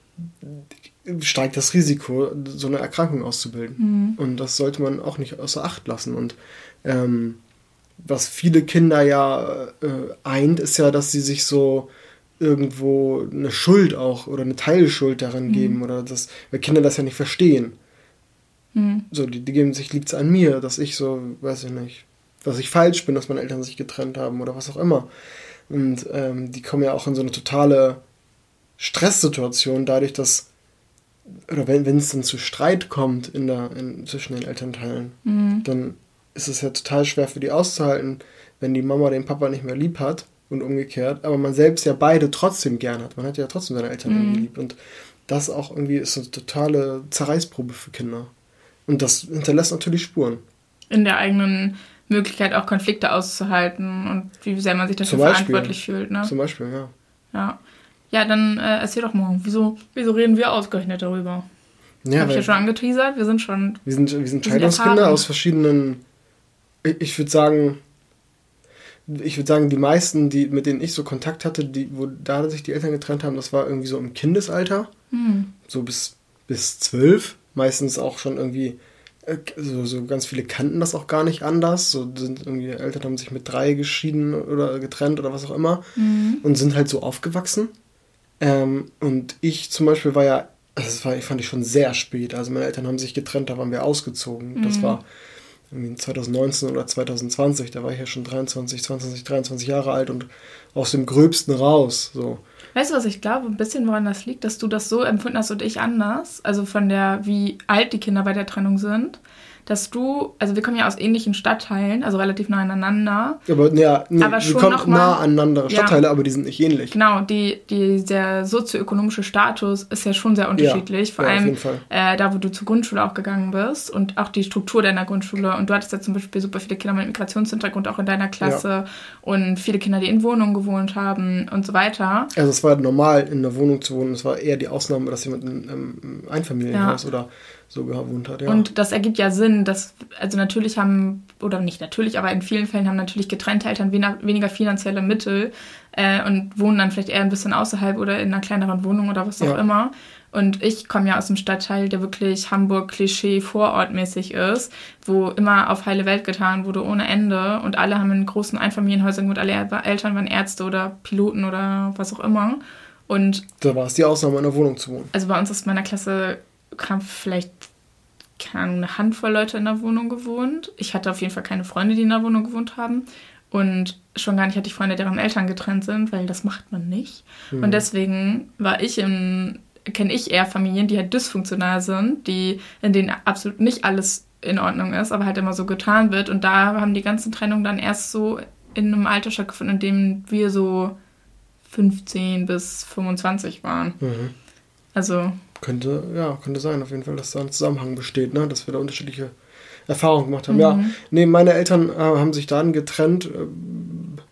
steigt das Risiko, so eine Erkrankung auszubilden. Und das sollte man auch nicht außer Acht lassen. Und was viele Kinder ja eint, ist ja, dass sie sich so irgendwo eine Schuld auch oder eine Teilschuld daran geben. Oder weil Kinder das ja nicht verstehen. So, die geben sich, liegt es an mir, dass ich so, weiß ich nicht, dass ich falsch bin, dass meine Eltern sich getrennt haben oder was auch immer. Und die kommen ja auch in so eine totale Stresssituation, dadurch, dass oder wenn es dann zu Streit kommt zwischen den Elternteilen, dann ist es ja total schwer für die auszuhalten, wenn die Mama den Papa nicht mehr lieb hat und umgekehrt, aber man selbst ja beide trotzdem gern hat. Man hat ja trotzdem seine Eltern irgendwie lieb. Und das auch irgendwie ist eine totale Zerreißprobe für Kinder. Und das hinterlässt natürlich Spuren. In der eigenen Möglichkeit auch Konflikte auszuhalten und wie sehr man sich dafür verantwortlich fühlt. Ne? Zum Beispiel, ja. Ja. Ja, dann erzähl doch mal, wieso reden wir ausgerechnet darüber? Ja, habe ich ja schon angeteasert, wir sind Scheidungskinder aus verschiedenen, ich würde sagen, die meisten, mit denen ich so Kontakt hatte, wo da sich die Eltern getrennt haben, das war irgendwie so im Kindesalter, so bis 12, meistens auch schon irgendwie, so ganz viele kannten das auch gar nicht anders, so sind irgendwie, Eltern haben sich mit 3 geschieden oder getrennt oder was auch immer und sind halt so aufgewachsen. Und ich zum Beispiel fand ich schon sehr spät. Also meine Eltern haben sich getrennt, da waren wir ausgezogen. Das war irgendwie 2019 oder 2020, da war ich ja schon 23 Jahre alt und aus dem Gröbsten raus. So. Weißt du, was ich glaube, ein bisschen woran das liegt, dass du das so empfunden hast und ich anders, also von wie alt die Kinder bei der Trennung sind, dass wir kommen ja aus ähnlichen Stadtteilen, also relativ nah aneinander. Aber wir kommen nah aneinander Stadtteile, aber die sind nicht ähnlich. Genau, der sozioökonomische Status ist ja schon sehr unterschiedlich, vor allem auf jeden Fall. Da, wo du zur Grundschule auch gegangen bist und auch die Struktur deiner Grundschule. Und du hattest ja zum Beispiel super viele Kinder mit Migrationshintergrund auch in deiner Klasse und viele Kinder, die in Wohnungen gewohnt haben und so weiter. Also es war normal, in einer Wohnung zu wohnen. Es war eher die Ausnahme, dass jemand in einem Einfamilienhaus oder so gewohnt hat, ja. Und das ergibt ja Sinn, dass, also natürlich aber in vielen Fällen haben natürlich getrennte Eltern weniger finanzielle Mittel und wohnen dann vielleicht eher ein bisschen außerhalb oder in einer kleineren Wohnung oder was auch immer. Und ich komme ja aus einem Stadtteil, der wirklich Hamburg-Klischee-Vorortmäßig ist, wo immer auf heile Welt getan wurde ohne Ende und alle haben in großen Einfamilienhäusern gewohnt, alle Eltern waren Ärzte oder Piloten oder was auch immer. Und da war es die Ausnahme, in einer Wohnung zu wohnen. Also bei uns aus meiner Klasse haben vielleicht eine Handvoll Leute in der Wohnung gewohnt. Ich hatte auf jeden Fall keine Freunde, die in der Wohnung gewohnt haben. Und schon gar nicht hatte ich Freunde, deren Eltern getrennt sind, weil das macht man nicht. Und deswegen kenne ich eher Familien, die halt dysfunktional sind, in denen absolut nicht alles in Ordnung ist, aber halt immer so getan wird. Und da haben die ganzen Trennungen dann erst so in einem Alter stattgefunden, in dem wir so 15 bis 25 waren. Also könnte sein, auf jeden Fall, dass da ein Zusammenhang besteht, ne? Dass wir da unterschiedliche Erfahrungen gemacht haben. Ja, nee, meine Eltern haben sich dann getrennt,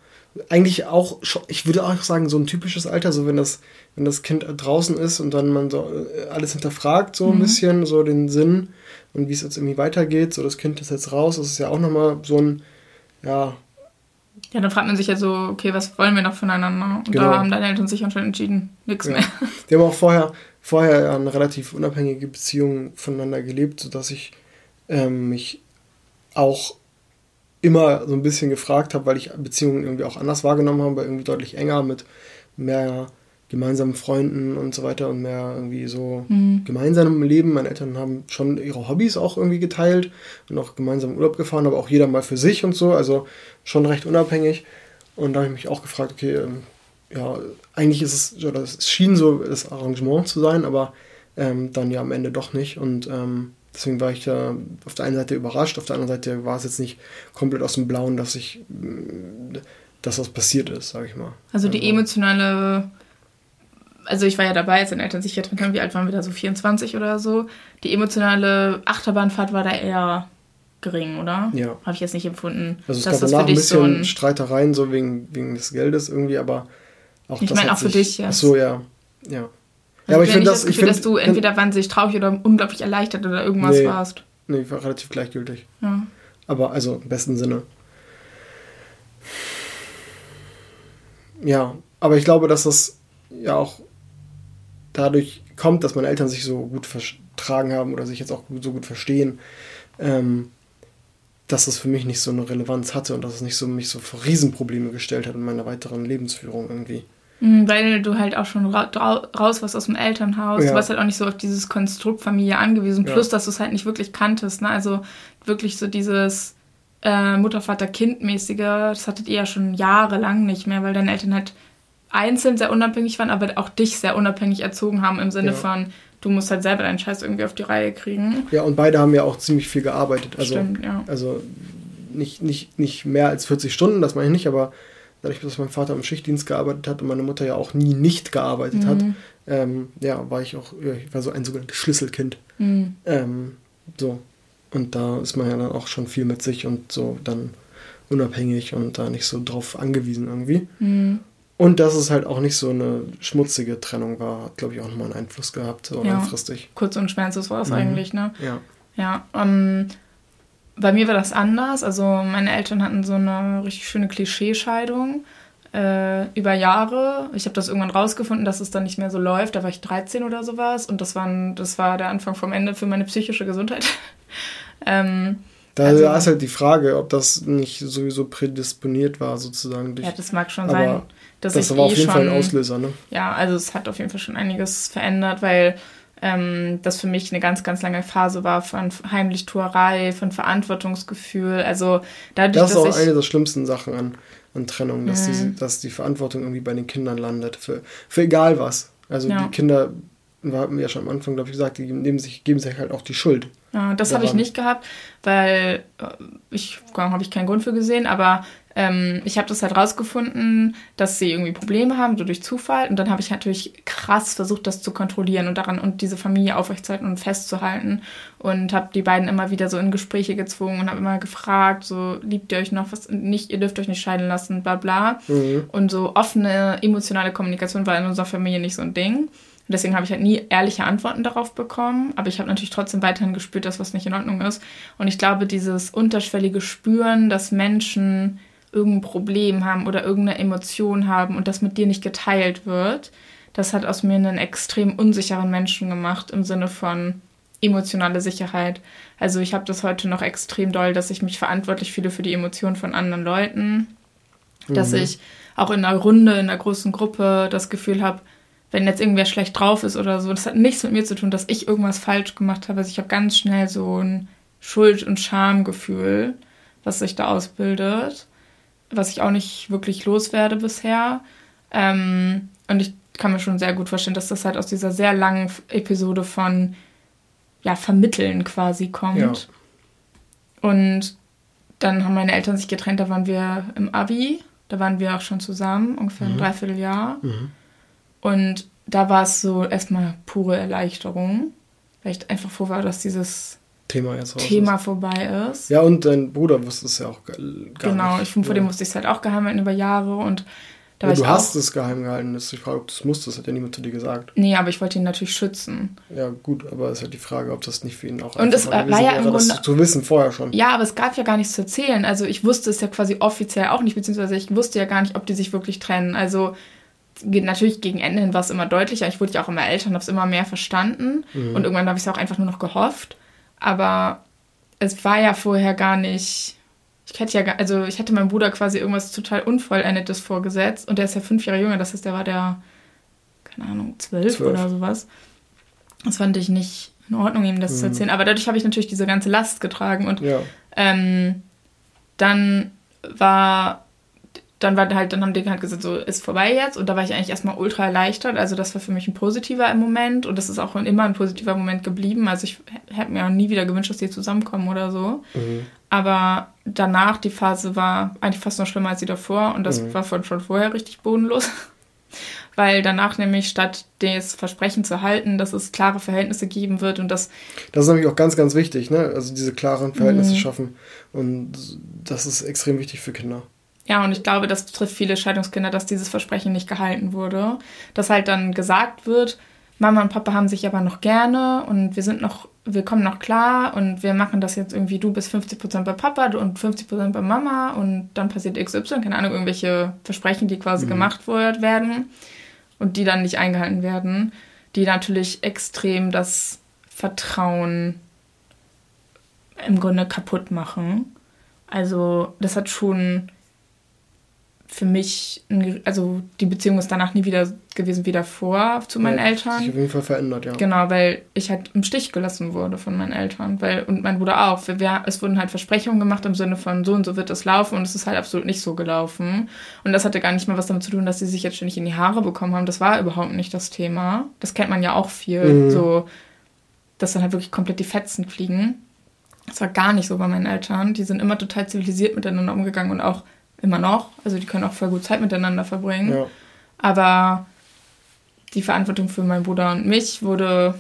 eigentlich auch, ich würde auch sagen, so ein typisches Alter, so wenn das Kind draußen ist und dann man so alles hinterfragt, so ein bisschen, so den Sinn und wie es jetzt irgendwie weitergeht, so das Kind ist jetzt raus, das ist ja auch nochmal so ein, ja. Ja, dann fragt man sich ja so, okay, was wollen wir noch voneinander? Und da haben deine Eltern sich anscheinend entschieden, nichts mehr. Die haben auch vorher eine relativ unabhängige Beziehung voneinander gelebt, sodass ich mich auch immer so ein bisschen gefragt habe, weil ich Beziehungen irgendwie auch anders wahrgenommen habe, irgendwie deutlich enger mit mehr gemeinsamen Freunden und so weiter und mehr irgendwie so gemeinsamem Leben. Meine Eltern haben schon ihre Hobbys auch irgendwie geteilt und auch gemeinsam Urlaub gefahren, aber auch jeder mal für sich und so, also schon recht unabhängig. Und da habe ich mich auch gefragt, okay, ja, eigentlich ist es schien so das Arrangement zu sein, aber dann ja am Ende doch nicht und deswegen war ich da auf der einen Seite überrascht, auf der anderen Seite war es jetzt nicht komplett aus dem Blauen, dass was passiert ist, sage ich mal. Also die emotionale, also ich war ja dabei, als deine Eltern sich getrennt haben, wie alt waren wir da, so 24 oder so. Die emotionale Achterbahnfahrt war da eher gering, oder? Ja. Habe ich jetzt nicht empfunden. Also es gab danach ein bisschen Streitereien, so wegen des Geldes irgendwie, aber auch ich meine auch für dich, ja. Ach so, ja. Also ja, aber ich finde das Gefühl, dass du entweder wahnsinnig traurig oder unglaublich erleichtert oder irgendwas warst. Nee, ich war relativ gleichgültig. Ja. Aber also im besten Sinne. Ja, aber ich glaube, dass das ja auch dadurch kommt, dass meine Eltern sich so gut vertragen haben oder sich jetzt auch so gut verstehen, dass das für mich nicht so eine Relevanz hatte und dass es nicht so mich so vor Riesenprobleme gestellt hat in meiner weiteren Lebensführung irgendwie. Weil du halt auch schon raus warst aus dem Elternhaus. Ja. Du warst halt auch nicht so auf dieses Konstrukt Familie angewiesen. Plus, dass du es halt nicht wirklich kanntest. Ne? Also wirklich so dieses Mutter-Vater-Kind-mäßige, das hattet ihr ja schon jahrelang nicht mehr, weil deine Eltern halt einzeln sehr unabhängig waren, aber auch dich sehr unabhängig erzogen haben im Sinne von, du musst halt selber deinen Scheiß irgendwie auf die Reihe kriegen. Ja, und beide haben ja auch ziemlich viel gearbeitet. Also, stimmt, ja. Also nicht mehr als 40 Stunden, das meine ich nicht, aber dadurch, dass mein Vater im Schichtdienst gearbeitet hat und meine Mutter ja auch nie nicht gearbeitet hat, war ich war so ein sogenanntes Schlüsselkind. So. Und da ist man ja dann auch schon viel mit sich und so dann unabhängig und da nicht so drauf angewiesen irgendwie. Und dass es halt auch nicht so eine schmutzige Trennung war, hat, glaube ich, auch nochmal einen Einfluss gehabt, so langfristig. Kurz und schmerzlos war es eigentlich, ne? Ja. Ja, bei mir war das anders. Also meine Eltern hatten so eine richtig schöne Klischeescheidung über Jahre. Ich habe das irgendwann rausgefunden, dass es dann nicht mehr so läuft. Da war ich 13 oder sowas und das war der Anfang vom Ende für meine psychische Gesundheit. Da ist halt die Frage, ob das nicht sowieso prädisponiert war, sozusagen. Ja, das mag schon sein. Das war auf jeden Fall ein Auslöser, ne? Ja, also es hat auf jeden Fall schon einiges verändert, weil das für mich eine ganz, ganz lange Phase war von Heimlichtuerei, von Verantwortungsgefühl. Also dadurch, das ist auch eine der schlimmsten Sachen an Trennung, dass die Verantwortung irgendwie bei den Kindern landet. Für egal was. Also die Kinder, haben wir ja schon am Anfang, glaube ich, gesagt, die geben sich halt auch die Schuld. Ja, das habe ich nicht gehabt, weil habe ich keinen Grund für gesehen, aber ich habe das halt rausgefunden, dass sie irgendwie Probleme haben, so durch Zufall. Und dann habe ich natürlich krass versucht, das zu kontrollieren und diese Familie aufrechtzuerhalten und festzuhalten. Und habe die beiden immer wieder so in Gespräche gezwungen und habe immer gefragt, so, liebt ihr euch noch was nicht, ihr dürft euch nicht scheiden lassen, bla bla. Und so offene, emotionale Kommunikation war in unserer Familie nicht so ein Ding. Und deswegen habe ich halt nie ehrliche Antworten darauf bekommen. Aber ich habe natürlich trotzdem weiterhin gespürt, dass was nicht in Ordnung ist. Und ich glaube, dieses unterschwellige Spüren, dass Menschen irgendein Problem haben oder irgendeine Emotion haben und das mit dir nicht geteilt wird, das hat aus mir einen extrem unsicheren Menschen gemacht im Sinne von emotionale Sicherheit. Also ich habe das heute noch extrem doll, dass ich mich verantwortlich fühle für die Emotionen von anderen Leuten. Dass ich auch in einer Runde, in einer großen Gruppe das Gefühl habe, wenn jetzt irgendwer schlecht drauf ist oder so, das hat nichts mit mir zu tun, dass ich irgendwas falsch gemacht habe. Also ich habe ganz schnell so ein Schuld- und Schamgefühl, was sich da ausbildet, was ich auch nicht wirklich loswerde bisher. Und ich kann mir schon sehr gut vorstellen, dass das halt aus dieser sehr langen Episode von Vermitteln quasi kommt. Ja. Und dann haben meine Eltern sich getrennt, da waren wir im Abi, da waren wir auch schon zusammen, ungefähr ein Dreivierteljahr. Und da war es so erstmal pure Erleichterung, weil ich einfach froh war, dass dieses Thema jetzt vorbei ist. Ja, und dein Bruder wusste es ja auch gar nicht. Genau, vor dem musste ich es halt auch geheim halten über Jahre und da war du hast es geheim gehalten, das ist die Frage, ob du es musstest, hat ja niemand zu dir gesagt. Nee, aber ich wollte ihn natürlich schützen. Ja, gut, aber es ist halt die Frage, ob das nicht für ihn auch und es war ja im Grunde das zu wissen vorher schon. Ja, aber es gab ja gar nichts zu erzählen. Also ich wusste es ja quasi offiziell auch nicht, beziehungsweise ich wusste ja gar nicht, ob die sich wirklich trennen. Also natürlich gegen Ende hin war es immer deutlicher. Ich wurde ja auch immer älter und habe es immer mehr verstanden. Und irgendwann habe ich es auch einfach nur noch gehofft. Aber es war ja vorher gar nicht... Ich hätte meinem Bruder quasi irgendwas total Unvollendetes vorgesetzt. Und der ist ja 5 Jahre jünger. Das heißt, der war keine Ahnung, 12 oder sowas. Das fand ich nicht in Ordnung, ihm das zu erzählen. Aber dadurch habe ich natürlich diese ganze Last getragen. Und dann haben die halt gesagt, so, ist vorbei jetzt. Und da war ich eigentlich erstmal ultra erleichtert. Also das war für mich ein positiver Moment. Und das ist auch immer ein positiver Moment geblieben. Also ich hätte mir auch nie wieder gewünscht, dass die zusammenkommen oder so. Aber danach, die Phase war eigentlich fast noch schlimmer als die davor. Und das war schon vorher richtig bodenlos. Weil danach nämlich statt das Versprechen zu halten, dass es klare Verhältnisse geben wird und das ist nämlich auch ganz, ganz wichtig, ne? Also diese klaren Verhältnisse schaffen. Und das ist extrem wichtig für Kinder. Ja, und ich glaube, das betrifft viele Scheidungskinder, dass dieses Versprechen nicht gehalten wurde. Dass halt dann gesagt wird, Mama und Papa haben sich aber noch gerne und wir kommen noch klar und wir machen das jetzt irgendwie, du bist 50% bei Papa und 50% bei Mama und dann passiert XY, keine Ahnung, irgendwelche Versprechen, die quasi gemacht werden und die dann nicht eingehalten werden, die natürlich extrem das Vertrauen im Grunde kaputt machen. Also das hat schon für mich, also die Beziehung ist danach nie wieder gewesen wie davor zu meinen Eltern. Sich auf jeden Fall verändert, ja. Genau, weil ich halt im Stich gelassen wurde von meinen Eltern. Und mein Bruder auch. Es wurden halt Versprechungen gemacht im Sinne von so und so wird es laufen und es ist halt absolut nicht so gelaufen. Und das hatte gar nicht mal was damit zu tun, dass sie sich jetzt ständig in die Haare bekommen haben. Das war überhaupt nicht das Thema. Das kennt man ja auch viel. So, dass dann halt wirklich komplett die Fetzen fliegen. Das war gar nicht so bei meinen Eltern. Die sind immer total zivilisiert miteinander umgegangen und auch immer noch. Also die können auch voll gut Zeit miteinander verbringen. Ja. Aber die Verantwortung für meinen Bruder und mich wurde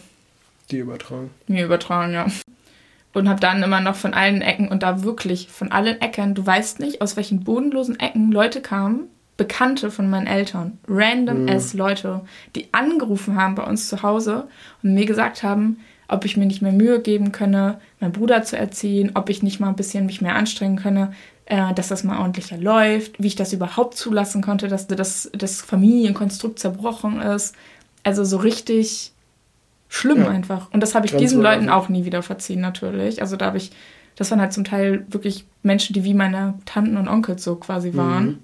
mir übertragen, ja. Und habe dann immer noch von allen Ecken und da wirklich von allen Ecken, du weißt nicht, aus welchen bodenlosen Ecken Leute kamen, Bekannte von meinen Eltern, random Leute, die angerufen haben bei uns zu Hause und mir gesagt haben, ob ich mir nicht mehr Mühe geben könne, meinen Bruder zu erziehen, ob ich nicht mal ein bisschen mich mehr anstrengen könne, dass das mal ordentlicher läuft, wie ich das überhaupt zulassen konnte, dass das Familienkonstrukt zerbrochen ist. Also so richtig schlimm einfach. Und das habe ich diesen Leuten auch nie wieder verziehen natürlich. Also das waren halt zum Teil wirklich Menschen, die wie meine Tanten und Onkels so quasi waren.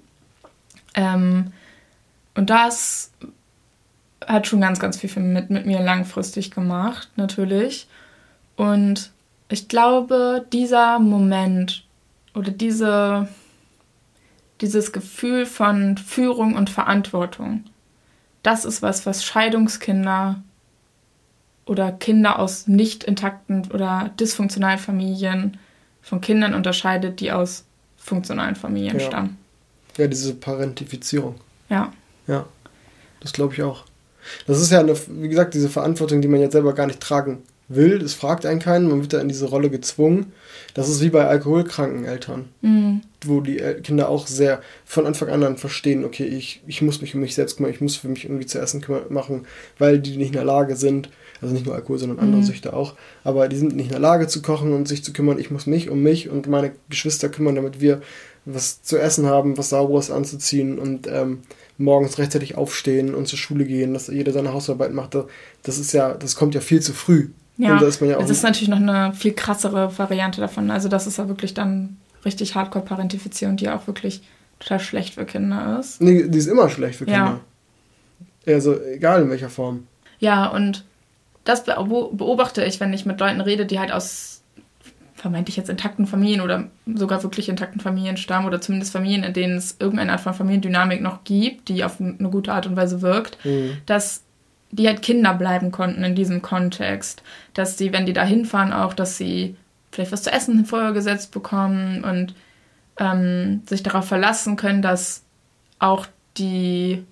Und das hat schon ganz, ganz viel mit mir langfristig gemacht, natürlich. Und ich glaube, dieser Moment oder dieses Gefühl von Führung und Verantwortung, das ist was Scheidungskinder oder Kinder aus nicht intakten oder dysfunktionalen Familien von Kindern unterscheidet, die aus funktionalen Familien stammen. Ja, diese Parentifizierung. Ja. Ja, das glaube ich auch. Das ist ja, wie gesagt, diese Verantwortung, die man jetzt selber gar nicht tragen will. Das fragt einen keinen, man wird da in diese Rolle gezwungen. Das ist wie bei alkoholkranken Eltern, wo die Kinder auch sehr von Anfang an dann verstehen, okay, ich muss mich um mich selbst kümmern, ich muss für mich irgendwie zu essen machen, weil die nicht in der Lage sind, also nicht nur Alkohol, sondern andere Süchte auch, aber die sind nicht in der Lage zu kochen und sich zu kümmern, ich muss mich um mich und meine Geschwister kümmern, damit wir was zu essen haben, was Sauberes anzuziehen und morgens rechtzeitig aufstehen und zur Schule gehen, dass jeder seine Hausarbeit macht. Das kommt ja viel zu früh. Ja, das ist natürlich noch eine viel krassere Variante davon. Also das ist ja wirklich dann richtig Hardcore-Parentifizierung, die auch wirklich total schlecht für Kinder ist. Nee, die ist immer schlecht für Kinder. Ja. Also egal in welcher Form. Ja, und das beobachte ich, wenn ich mit Leuten rede, die halt aus vermeintlich jetzt intakten Familien oder sogar wirklich intakten Familien stammen oder zumindest Familien, in denen es irgendeine Art von Familiendynamik noch gibt, die auf eine gute Art und Weise wirkt, dass die halt Kinder bleiben konnten in diesem Kontext. Dass die, wenn die da hinfahren, auch, dass sie vielleicht was zu essen vorher gesetzt bekommen und sich darauf verlassen können, dass auch die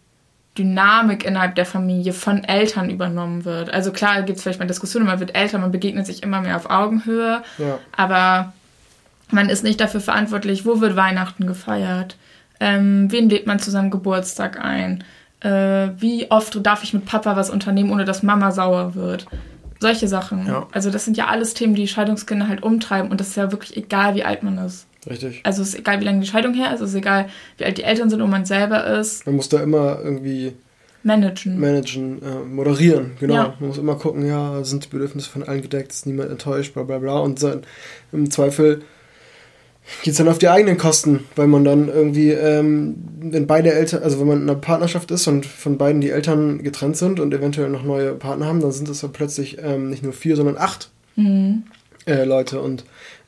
Dynamik innerhalb der Familie von Eltern übernommen wird. Also klar gibt es vielleicht mal Diskussionen, man wird älter, man begegnet sich immer mehr auf Augenhöhe, aber man ist nicht dafür verantwortlich, wo wird Weihnachten gefeiert, wen lädt man zu seinem Geburtstag ein, wie oft darf ich mit Papa was unternehmen, ohne dass Mama sauer wird. Solche Sachen. Ja. Also das sind ja alles Themen, die Scheidungskinder halt umtreiben und das ist ja wirklich egal, wie alt man ist. Richtig. Also es ist egal, wie lange die Scheidung her ist, es ist egal, wie alt die Eltern sind und man selber ist. Man muss da immer irgendwie managen, moderieren, genau. Ja. Man muss immer gucken, ja, sind die Bedürfnisse von allen gedeckt, ist niemand enttäuscht, bla bla bla. Und im Zweifel geht es dann auf die eigenen Kosten, weil man dann irgendwie, wenn beide Eltern, also wenn man in einer Partnerschaft ist und von beiden die Eltern getrennt sind und eventuell noch neue Partner haben, dann sind es ja plötzlich nicht nur 4, sondern 8 Leute und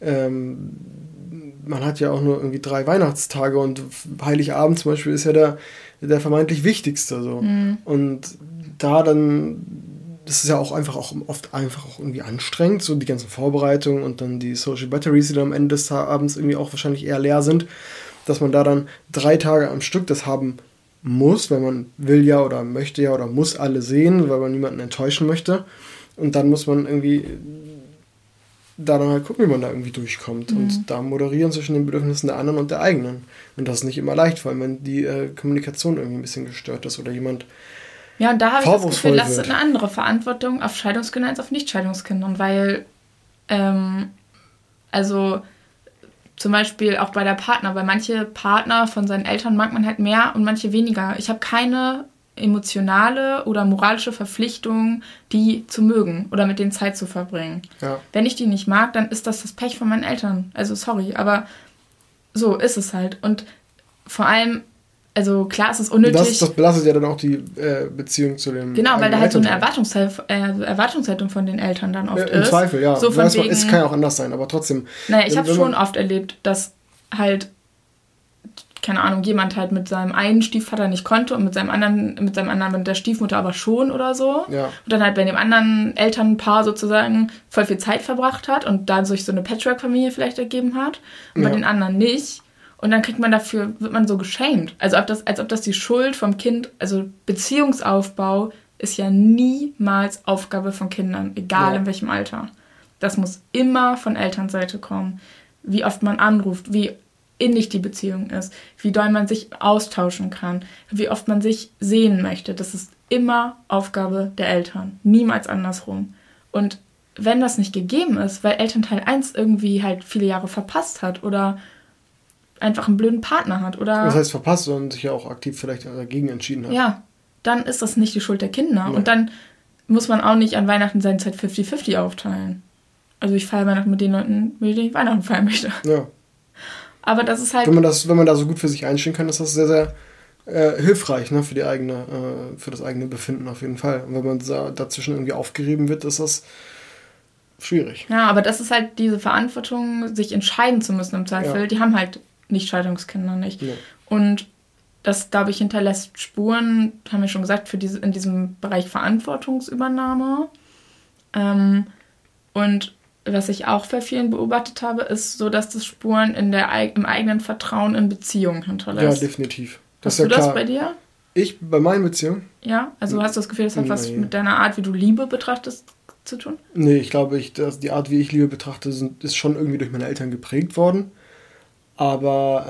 man hat ja auch nur irgendwie 3 Weihnachtstage und Heiligabend zum Beispiel ist ja der vermeintlich wichtigste. So. Und da dann, das ist ja auch oft einfach auch irgendwie anstrengend, so die ganzen Vorbereitungen und dann die Social Batteries, die dann am Ende des Abends irgendwie auch wahrscheinlich eher leer sind, dass man da dann 3 Tage am Stück das haben muss, weil man will ja oder möchte ja oder muss alle sehen, weil man niemanden enttäuschen möchte. Und dann muss man irgendwie da dann halt gucken, wie man da irgendwie durchkommt und da moderieren zwischen den Bedürfnissen der anderen und der eigenen. Und das ist nicht immer leicht, vor allem wenn die Kommunikation irgendwie ein bisschen gestört ist oder jemand ja, und da habe ich das Gefühl, lastet eine andere Verantwortung auf Scheidungskinder als auf Nicht-Scheidungskindern, weil also zum Beispiel auch bei der Partner, weil manche Partner von seinen Eltern mag man halt mehr und manche weniger. Ich habe keine emotionale oder moralische Verpflichtung, die zu mögen oder mit denen Zeit zu verbringen. Ja. Wenn ich die nicht mag, dann ist das Pech von meinen Eltern. Also sorry, aber so ist es halt. Und vor allem, also klar, es ist unnötig. Das belastet ja dann auch die Beziehung zu den genau, weil da halt so eine Erwartungshaltung von den Eltern dann oft ist. Im Zweifel, ja. So von wegen, es kann ja auch anders sein, aber trotzdem. Naja, ich habe schon oft erlebt, dass halt keine Ahnung, jemand halt mit seinem einen Stiefvater nicht konnte und mit seinem anderen mit der Stiefmutter aber schon oder so. Ja. Und dann halt bei dem anderen Elternpaar sozusagen voll viel Zeit verbracht hat und dadurch so eine Patchwork-Familie vielleicht ergeben hat und bei den anderen nicht. Und dann wird man so geschämt. Also als ob das die Schuld vom Kind, also Beziehungsaufbau ist ja niemals Aufgabe von Kindern, egal in welchem Alter. Das muss immer von Elternseite kommen. Wie oft man anruft, wie innig die Beziehung ist, wie doll man sich austauschen kann, wie oft man sich sehen möchte. Das ist immer Aufgabe der Eltern, niemals andersrum. Und wenn das nicht gegeben ist, weil Elternteil 1 irgendwie halt viele Jahre verpasst hat oder einfach einen blöden Partner hat oder... Das heißt verpasst und sich ja auch aktiv vielleicht dagegen entschieden hat. Ja, dann ist das nicht die Schuld der Kinder. Nee. Und dann muss man auch nicht an Weihnachten seine Zeit 50-50 aufteilen. Also ich feiere Weihnachten mit den Leuten, mit denen ich Weihnachten feiern möchte. Ja. Aber das ist halt... Wenn man da so gut für sich einstehen kann, ist das sehr, sehr hilfreich, ne, für das eigene Befinden auf jeden Fall. Und wenn man dazwischen irgendwie aufgerieben wird, ist das schwierig. Ja, aber das ist halt diese Verantwortung, sich entscheiden zu müssen im Zweifel. Ja. Die haben halt Nicht-Scheidungskinder nicht. Ja. Und das, glaube ich, hinterlässt Spuren, haben wir schon gesagt, in diesem Bereich Verantwortungsübernahme. Und was ich auch bei vielen beobachtet habe, ist so, dass das Spuren im eigenen Vertrauen in Beziehungen hinterlässt. Ja, definitiv. Hast du das bei dir? Bei meinen Beziehungen? Ja, also hast du das Gefühl, das hat was mit deiner Art, wie du Liebe betrachtest, zu tun? Nee, ich glaube, die Art, wie ich Liebe betrachte, ist schon irgendwie durch meine Eltern geprägt worden. Aber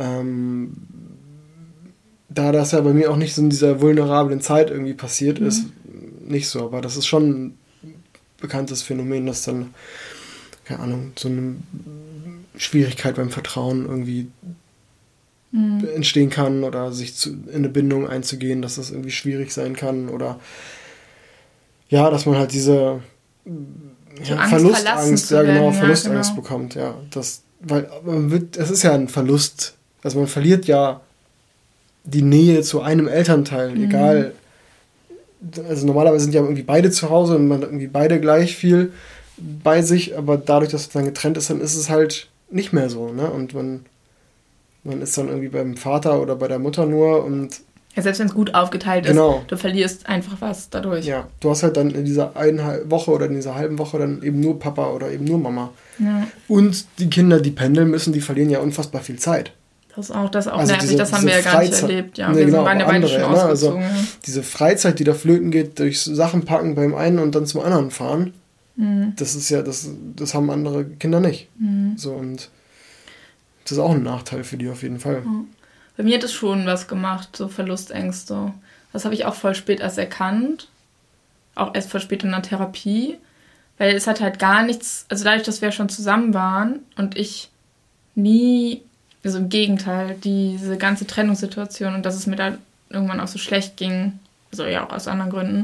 da das ja bei mir auch nicht so in dieser vulnerablen Zeit irgendwie passiert ist, nicht so. Aber das ist schon ein bekanntes Phänomen, dass dann, keine Ahnung, so eine Schwierigkeit beim Vertrauen irgendwie entstehen kann oder sich in eine Bindung einzugehen, dass das irgendwie schwierig sein kann oder ja, dass man halt diese Verlustangst, Verlustangst bekommt, ja. Weil es ist ja ein Verlust, also man verliert ja die Nähe zu einem Elternteil, egal, also normalerweise sind ja irgendwie beide zu Hause und man hat irgendwie beide gleich viel bei sich, aber dadurch, dass es dann getrennt ist, dann ist es halt nicht mehr so, ne? Und man ist dann irgendwie beim Vater oder bei der Mutter nur und... Ja, selbst wenn es gut aufgeteilt ist, du verlierst einfach was dadurch. Ja, du hast halt dann in dieser einen Woche oder in dieser halben Woche dann eben nur Papa oder eben nur Mama. Ja. Und die Kinder, die pendeln müssen, die verlieren ja unfassbar viel Zeit. Das auch also nervig, das haben wir ja gar nicht erlebt. Ja, wir waren ja beide schon ausgezogen. Also diese Freizeit, die da flöten geht, durch Sachen packen beim einen und dann zum anderen fahren, das ist ja, das haben andere Kinder nicht. So, und das ist auch ein Nachteil für die auf jeden Fall. Bei mir hat es schon was gemacht, so Verlustängste. Das habe ich auch voll spät erst erkannt. Auch erst voll spät in der Therapie. Weil es hat halt gar nichts, also dadurch, dass wir schon zusammen waren und ich nie, also im Gegenteil, diese ganze Trennungssituation und dass es mir da irgendwann auch so schlecht ging, also ja auch aus anderen Gründen,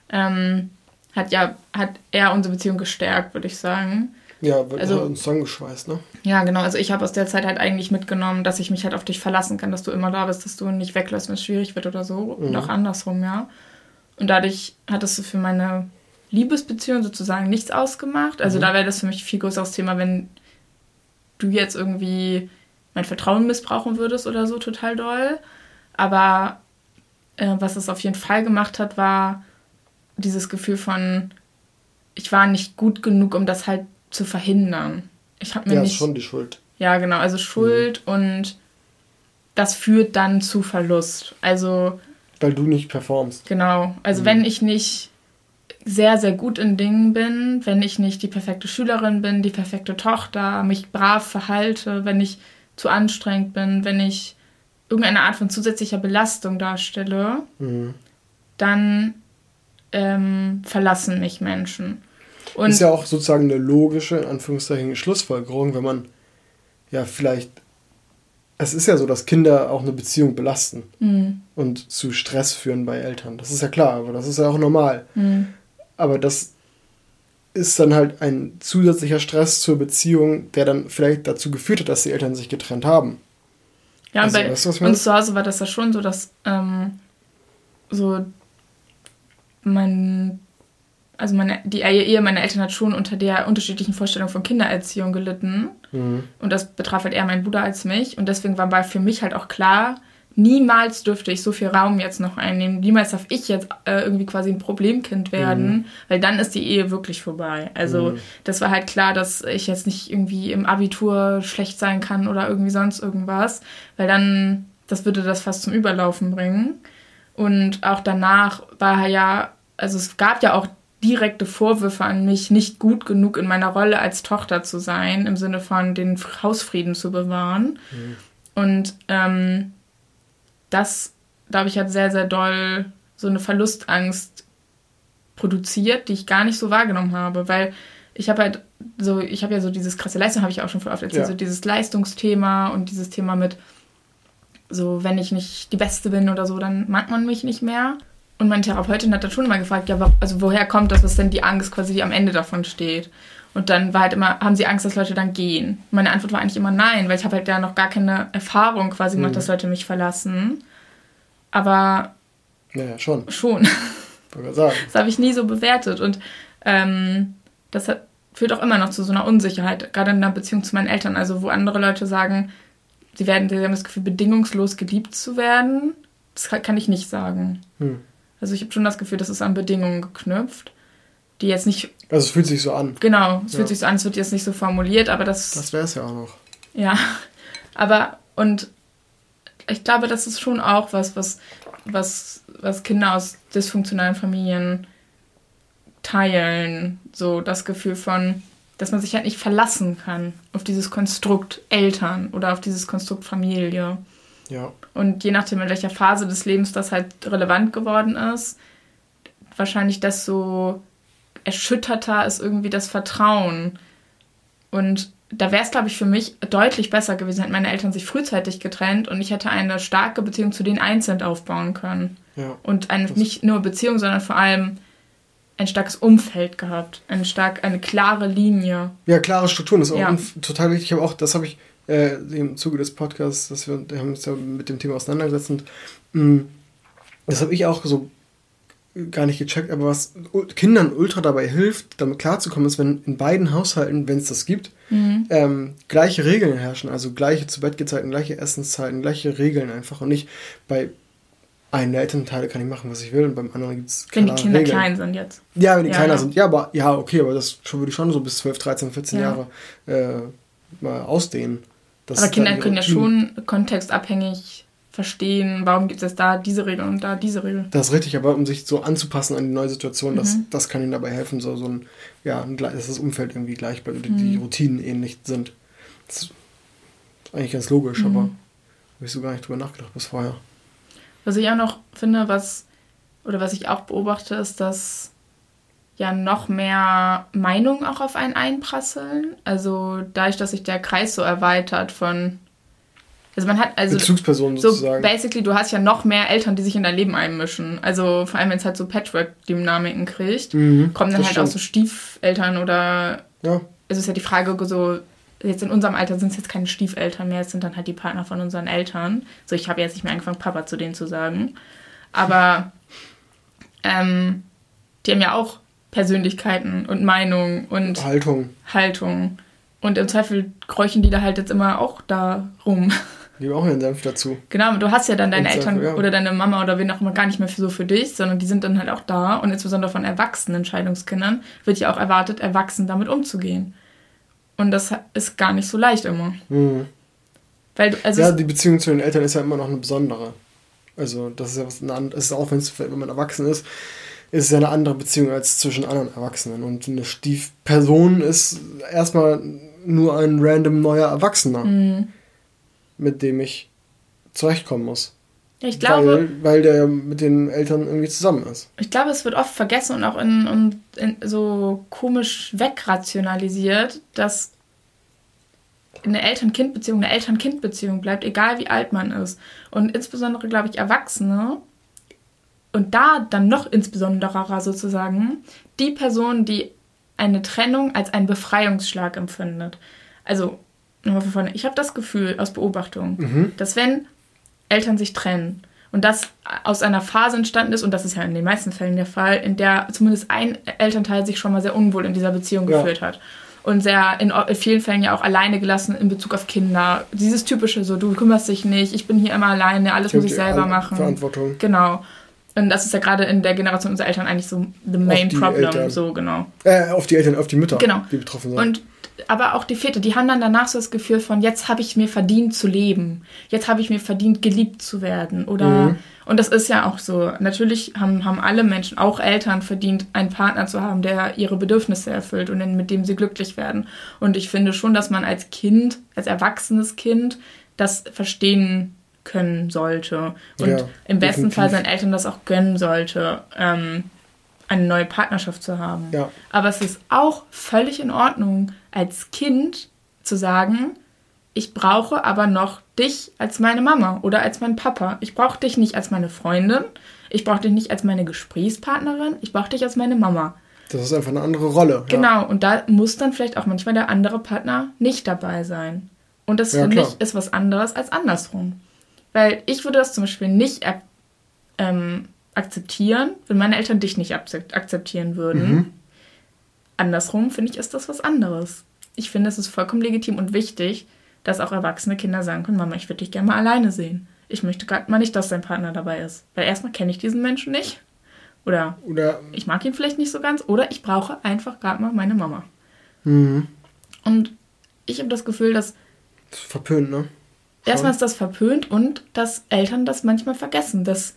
hat er unsere Beziehung gestärkt, würde ich sagen. Ja, weil also, er hat uns zusammengeschweißt, ne? Ja, genau. Also ich habe aus der Zeit halt eigentlich mitgenommen, dass ich mich halt auf dich verlassen kann, dass du immer da bist, dass du nicht weglässt, wenn es schwierig wird oder so. Und auch andersrum, ja. Und dadurch hattest du für meine Liebesbeziehung sozusagen nichts ausgemacht. Also da wäre das für mich ein viel größeres Thema, wenn du jetzt irgendwie mein Vertrauen missbrauchen würdest oder so, total doll. Aber was es auf jeden Fall gemacht hat, war dieses Gefühl von, ich war nicht gut genug, um das halt zu verhindern. Ich habe mir nicht... ist schon die Schuld. Ja, genau. Also Schuld und das führt dann zu Verlust. Also... Weil du nicht performst. Genau. Also wenn ich nicht sehr, sehr gut in Dingen bin, wenn ich nicht die perfekte Schülerin bin, die perfekte Tochter, mich brav verhalte, wenn ich zu anstrengend bin, wenn ich irgendeine Art von zusätzlicher Belastung darstelle, dann verlassen mich Menschen. Und ist ja auch sozusagen eine logische, in Anführungszeichen, Schlussfolgerung, wenn man ja vielleicht, es ist ja so, dass Kinder auch eine Beziehung belasten und zu Stress führen bei Eltern. Das ist ja klar, aber das ist ja auch normal. Aber das ist dann halt ein zusätzlicher Stress zur Beziehung, der dann vielleicht dazu geführt hat, dass die Eltern sich getrennt haben. Ja, also, bei uns zu Hause war das ja schon so, dass die Ehe meiner Eltern hat schon unter der unterschiedlichen Vorstellung von Kindererziehung gelitten. Und das betraf halt eher meinen Bruder als mich. Und deswegen war für mich halt auch klar, niemals dürfte ich so viel Raum jetzt noch einnehmen. Niemals darf ich jetzt irgendwie quasi ein Problemkind werden, weil dann ist die Ehe wirklich vorbei. Also das war halt klar, dass ich jetzt nicht irgendwie im Abitur schlecht sein kann oder irgendwie sonst irgendwas, weil dann, das würde das fast zum Überlaufen bringen. Und auch danach war ja, also es gab ja auch direkte Vorwürfe an mich, nicht gut genug in meiner Rolle als Tochter zu sein, im Sinne von den Hausfrieden zu bewahren. Und das, glaube ich, hat sehr, sehr doll so eine Verlustangst produziert, die ich gar nicht so wahrgenommen habe, weil ich habe ja so dieses krasse Leistung, habe ich auch schon voll oft erzählt, so dieses Leistungsthema und dieses Thema mit so, wenn ich nicht die Beste bin oder so, dann mag man mich nicht mehr. Und meine Therapeutin hat dann schon immer gefragt, ja, also woher kommt das, was denn die Angst quasi, die am Ende davon steht? Und dann war halt immer, haben sie Angst, dass Leute dann gehen? Meine Antwort war eigentlich immer nein, weil ich habe halt ja noch gar keine Erfahrung quasi gemacht, dass Leute mich verlassen. Aber ja, schon. Schon. Sagen. Das habe ich nie so bewertet. Und das führt auch immer noch zu so einer Unsicherheit, gerade in der Beziehung zu meinen Eltern. Also wo andere Leute sagen, sie haben das Gefühl, bedingungslos geliebt zu werden. Das kann ich nicht sagen. Also ich habe schon das Gefühl, das ist an Bedingungen geknüpft, die jetzt nicht... Also es fühlt sich so an. Genau, es fühlt sich so an, es wird jetzt nicht so formuliert, aber das... Das wäre es ja auch noch. Ja, aber und ich glaube, das ist schon auch was Kinder aus dysfunktionalen Familien teilen. So das Gefühl von, dass man sich halt nicht verlassen kann auf dieses Konstrukt Eltern oder auf dieses Konstrukt Familie. Ja. Und je nachdem, in welcher Phase des Lebens das halt relevant geworden ist, wahrscheinlich desto erschütterter ist irgendwie das Vertrauen. Und da wäre es, glaube ich, für mich deutlich besser gewesen, hätten meine Eltern sich frühzeitig getrennt und ich hätte eine starke Beziehung zu denen einzeln aufbauen können. Ja. Und nicht nur Beziehung, sondern vor allem ein starkes Umfeld gehabt. Eine klare Linie. Ja, klare Strukturen ist auch total wichtig. Das habe ich im Zuge des Podcasts, wir haben uns ja mit dem Thema auseinandergesetzt und das habe ich auch so gar nicht gecheckt, aber was Kindern ultra dabei hilft, damit klarzukommen, ist, wenn in beiden Haushalten, wenn es das gibt, gleiche Regeln herrschen, also gleiche Zu-Bett-Gezeiten, gleiche Essenszeiten, gleiche Regeln einfach und nicht bei einem der Elternteile kann ich machen, was ich will und beim anderen gibt es wenn die Kinder Regeln. Klein sind jetzt. Ja, wenn die kleiner sind. Ja, aber okay, aber das würde ich schon so bis 12, 13, 14 Jahre mal ausdehnen. Aber Kinder können ja schon kontextabhängig verstehen, warum gibt es da diese Regel und da diese Regel. Das ist richtig, aber um sich so anzupassen an die neue Situation, das kann ihnen dabei helfen, dass das Umfeld irgendwie gleich bleibt, die Routinen ähnlich sind. Das ist eigentlich ganz logisch, aber habe ich so gar nicht drüber nachgedacht bis vorher. Was ich auch noch finde, was ich auch beobachte, ist, dass ja noch mehr Meinungen auch auf einen einprasseln. Also dadurch, dass sich der Kreis so erweitert man hat Bezugspersonen sozusagen. Basically, du hast ja noch mehr Eltern, die sich in dein Leben einmischen. Also vor allem, wenn es halt so Patchwork-Dynamiken kriegt, kommen dann halt auch so Stiefeltern oder... Ja. Es ist ja die Frage so, jetzt in unserem Alter sind es jetzt keine Stiefeltern mehr, es sind dann halt die Partner von unseren Eltern. So, ich habe jetzt nicht mehr angefangen, Papa zu denen zu sagen. Aber die haben ja auch Persönlichkeiten und Meinungen und Haltung. Und im Zweifel kräuchen die da halt jetzt immer auch da rum. Die haben auch ihren Senf dazu. Genau, du hast ja dann deine Eltern oder deine Mama oder wen auch immer gar nicht mehr so für dich, sondern die sind dann halt auch da. Und insbesondere von erwachsenen Entscheidungskindern wird ja auch erwartet, erwachsen damit umzugehen. Und das ist gar nicht so leicht immer. Weil die Beziehung zu den Eltern ist ja immer noch eine besondere. Also das ist ja was anderes, auch wenn man erwachsen ist es ja eine andere Beziehung als zwischen anderen Erwachsenen. Und eine Stiefperson ist erstmal nur ein random neuer Erwachsener, mit dem ich zurechtkommen muss. Ja, ich glaube, weil der mit den Eltern irgendwie zusammen ist. Ich glaube, es wird oft vergessen und auch in so komisch wegrationalisiert, dass eine Eltern-Kind-Beziehung eine Eltern-Kind-Beziehung bleibt, egal wie alt man ist. Und insbesondere, glaube ich, Erwachsene und da dann noch insbesonderer sozusagen die Person, die eine Trennung als einen Befreiungsschlag empfindet. Also, nochmal von vorne, ich habe das Gefühl aus Beobachtung, dass wenn Eltern sich trennen und das aus einer Phase entstanden ist, und das ist ja in den meisten Fällen der Fall, in der zumindest ein Elternteil sich schon mal sehr unwohl in dieser Beziehung gefühlt hat und in vielen Fällen ja auch alleine gelassen in Bezug auf Kinder. Dieses typische so, du kümmerst dich nicht, ich bin hier immer alleine, alles muss ich selber machen. Verantwortung. Genau. Und das ist ja gerade in der Generation unserer Eltern eigentlich so the main problem. Eltern. So, genau. Auf die Eltern, auf die Mütter, genau. Die betroffen sind. Aber auch die Väter, die haben dann danach so das Gefühl von, jetzt habe ich mir verdient zu leben. Jetzt habe ich mir verdient, geliebt zu werden. Oder und das ist ja auch so. Natürlich haben alle Menschen, auch Eltern, verdient, einen Partner zu haben, der ihre Bedürfnisse erfüllt und mit dem sie glücklich werden. Und ich finde schon, dass man als Kind, als erwachsenes Kind, das verstehen können sollte. Und im besten Fall seinen Eltern das auch gönnen sollte, eine neue Partnerschaft zu haben. Ja. Aber es ist auch völlig in Ordnung, als Kind zu sagen, ich brauche aber noch dich als meine Mama oder als mein Papa. Ich brauche dich nicht als meine Freundin, ich brauche dich nicht als meine Gesprächspartnerin, ich brauche dich als meine Mama. Das ist einfach eine andere Rolle. Genau, und da muss dann vielleicht auch manchmal der andere Partner nicht dabei sein. Und das, finde ich, ist was anderes als andersrum. Weil ich würde das zum Beispiel nicht akzeptieren, wenn meine Eltern dich nicht akzeptieren würden. Andersrum, finde ich, ist das was anderes. Ich finde, es ist vollkommen legitim und wichtig, dass auch erwachsene Kinder sagen können, Mama, ich würde dich gerne mal alleine sehen. Ich möchte gerade mal nicht, dass dein Partner dabei ist. Weil erstmal kenne ich diesen Menschen nicht. Oder ich mag ihn vielleicht nicht so ganz. Oder ich brauche einfach gerade mal meine Mama. Und ich habe das Gefühl, dass... Das ist verpönt, ne? Erstmal ist das verpönt und dass Eltern das manchmal vergessen, dass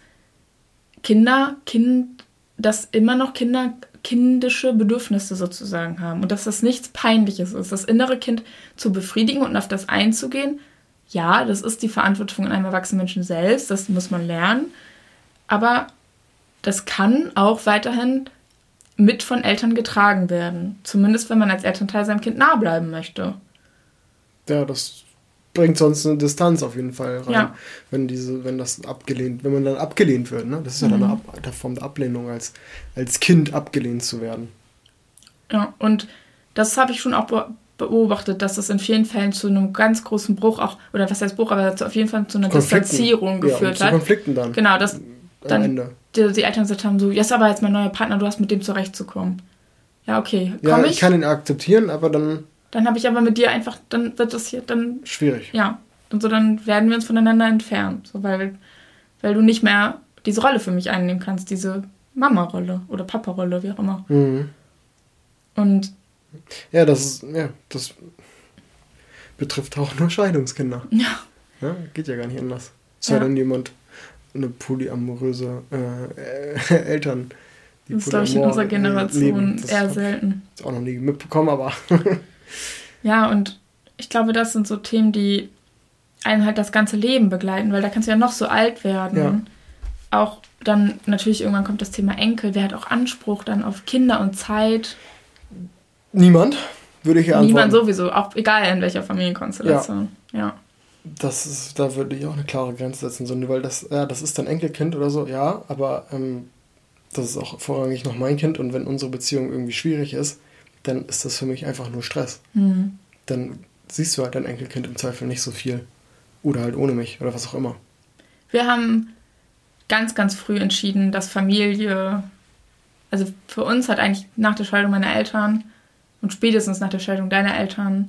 dass immer noch Kinder kindische Bedürfnisse sozusagen haben und dass das nichts Peinliches ist, das innere Kind zu befriedigen und auf das einzugehen. Ja, das ist die Verantwortung in einem erwachsenen Menschen selbst, das muss man lernen, aber das kann auch weiterhin mit von Eltern getragen werden, zumindest wenn man als Elternteil seinem Kind nahe bleiben möchte. Ja, das bringt sonst eine Distanz auf jeden Fall rein, wenn man dann abgelehnt wird, ne? Das ist ja dann eine Form der Ablehnung, als Kind abgelehnt zu werden. Ja, und das habe ich schon auch beobachtet, dass das in vielen Fällen zu einem ganz großen Bruch auch, oder was heißt Bruch, aber auf jeden Fall zu einer Distanzierung geführt hat. Zu Konflikten dann. Genau, dass dann die Eltern gesagt haben, so, jetzt aber jetzt mein neuer Partner, du hast mit dem zurechtzukommen. Ja, okay, komm ich kann ihn akzeptieren, aber dann habe ich aber mit dir einfach, dann wird das hier dann... Schwierig. Ja. Und so dann werden wir uns voneinander entfernen. So, weil du nicht mehr diese Rolle für mich einnehmen kannst, diese Mama-Rolle oder Papa-Rolle, wie auch immer. Und... Ja, das betrifft auch nur Scheidungskinder. Ja, geht ja gar nicht anders. Es sei denn jemand eine polyamoröse Eltern. Das ist, glaube ich, in unserer Generation eher selten. Das auch noch nie mitbekommen, aber... Ja, und ich glaube, das sind so Themen, die einen halt das ganze Leben begleiten, weil da kannst du ja noch so alt werden. Ja. Auch dann natürlich irgendwann kommt das Thema Enkel. Wer hat auch Anspruch dann auf Kinder und Zeit? Niemand, würde ich antworten. Niemand sowieso, auch egal in welcher Familienkonstellation. Ja. Da würde ich auch eine klare Grenze setzen, so, weil das ist dann Enkelkind oder so, ja, aber das ist auch vorrangig noch mein Kind und wenn unsere Beziehung irgendwie schwierig ist, dann ist das für mich einfach nur Stress. Mhm. Dann siehst du halt dein Enkelkind im Zweifel nicht so viel. Oder halt ohne mich oder was auch immer. Wir haben ganz, ganz früh entschieden, dass Familie, also für uns hat eigentlich nach der Scheidung meiner Eltern und spätestens nach der Scheidung deiner Eltern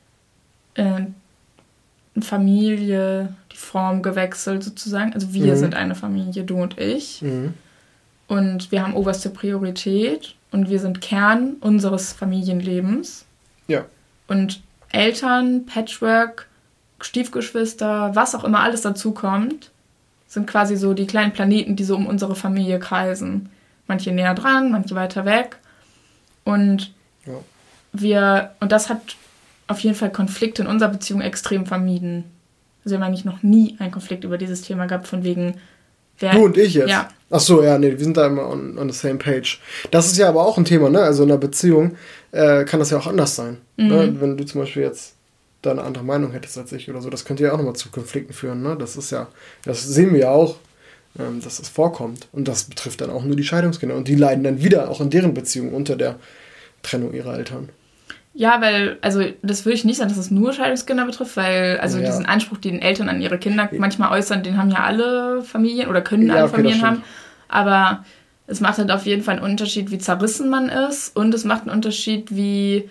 Familie die Form gewechselt sozusagen. Also wir sind eine Familie, du und ich. Mhm. Und wir haben oberste Priorität und wir sind Kern unseres Familienlebens. Ja. Und Eltern, Patchwork, Stiefgeschwister, was auch immer alles dazukommt, sind quasi so die kleinen Planeten, die so um unsere Familie kreisen. Manche näher dran, manche weiter weg. Und das hat auf jeden Fall Konflikte in unserer Beziehung extrem vermieden. Also wir haben eigentlich noch nie einen Konflikt über dieses Thema gehabt, von wegen... Du und ich jetzt? Ja. Ach so, ja, nee, wir sind da immer on the same page. Das ist ja aber auch ein Thema, ne? Also in einer Beziehung kann das ja auch anders sein. Ne? Wenn du zum Beispiel jetzt da eine andere Meinung hättest als ich oder so, das könnte ja auch nochmal zu Konflikten führen, ne? Das sehen wir ja auch, dass das vorkommt. Und das betrifft dann auch nur die Scheidungskinder. Und die leiden dann wieder auch in deren Beziehung unter der Trennung ihrer Eltern. Ja, weil, also das würde ich nicht sagen, dass es nur Scheidungskinder betrifft, weil, also diesen Anspruch, den Eltern an ihre Kinder manchmal äußern, den haben ja alle Familien oder können alle Familien haben. Aber es macht halt auf jeden Fall einen Unterschied, wie zerrissen man ist und es macht einen Unterschied, wie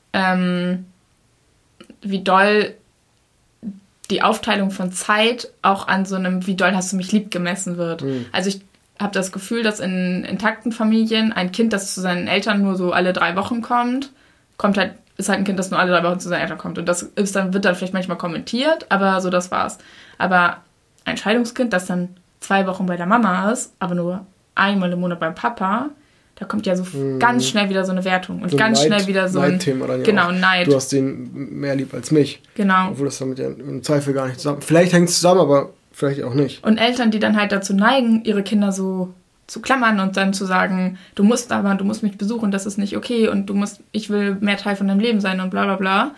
doll die Aufteilung von Zeit auch an so einem, wie doll hast du mich lieb gemessen wird. Also ich habe das Gefühl, dass in intakten Familien ein Kind, das zu seinen Eltern nur so alle 3 Wochen ist halt ein Kind, das nur alle 3 Wochen zu seinen Eltern kommt. Und das wird dann vielleicht manchmal kommentiert, aber so, das war's. Aber ein Scheidungskind, das dann 2 Wochen bei der Mama ist, aber nur einmal im Monat beim Papa, da kommt ja so ganz schnell wieder so eine Wertung. Und so ganz schnell wieder so ein Neidthema dann genau, Neid. Du hast den mehr lieb als mich. Genau. Obwohl das damit ja im Zweifel gar nicht zusammen... Vielleicht hängt es zusammen, aber vielleicht auch nicht. Und Eltern, die dann halt dazu neigen, ihre Kinder so zu klammern und dann zu sagen, du musst mich besuchen, das ist nicht okay und ich will mehr Teil von deinem Leben sein und bla bla bla.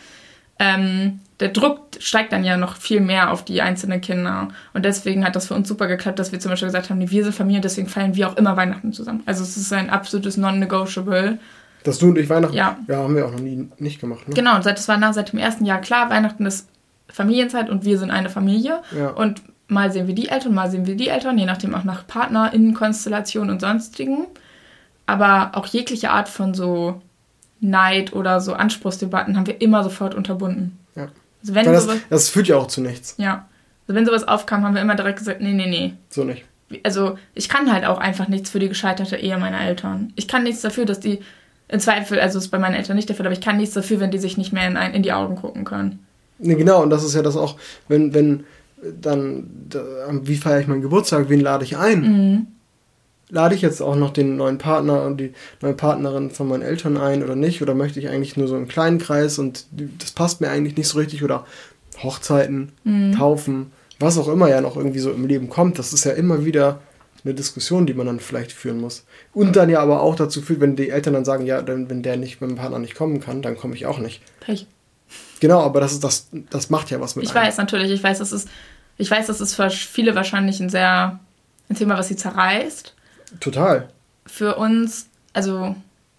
Der Druck steigt dann ja noch viel mehr auf die einzelnen Kinder. Und deswegen hat das für uns super geklappt, dass wir zum Beispiel gesagt haben, nee, wir sind Familie, deswegen feiern wir auch immer Weihnachten zusammen. Also es ist ein absolutes Non-Negotiable. Dass du und ich Weihnachten... Ja, haben wir auch noch nie nicht gemacht. Ne? Genau, und seit dem ersten Jahr klar, Weihnachten ist Familienzeit und wir sind eine Familie. Ja. Und mal sehen wir die Eltern, je nachdem auch nach PartnerInnen-Konstellation und sonstigen. Aber auch jegliche Art von so Neid oder so Anspruchsdebatten haben wir immer sofort unterbunden. Ja. Also wenn das führt ja auch zu nichts. Ja. Also wenn sowas aufkam, haben wir immer direkt gesagt, nee. So nicht. Also ich kann halt auch einfach nichts für die gescheiterte Ehe meiner Eltern. Ich kann nichts dafür, dass die, im Zweifel, also ist bei meinen Eltern nicht der Fall, aber ich kann nichts dafür, wenn die sich nicht mehr in die Augen gucken können. Nee, genau, und das ist ja das auch, wenn dann, wie feiere ich meinen Geburtstag, wen lade ich ein? Lade ich jetzt auch noch den neuen Partner und die neue Partnerin von meinen Eltern ein oder nicht? Oder möchte ich eigentlich nur so einen kleinen Kreis und das passt mir eigentlich nicht so richtig? Oder Hochzeiten, Taufen, was auch immer ja noch irgendwie so im Leben kommt. Das ist ja immer wieder eine Diskussion, die man dann vielleicht führen muss. Und dann ja aber auch dazu führt, wenn die Eltern dann sagen, ja, wenn der nicht mit dem Partner nicht kommen kann, dann komme ich auch nicht. Pech. Genau, aber das macht ja was mit Ich weiß, das ist für viele wahrscheinlich ein Thema, was sie zerreißt. Total. Für uns, also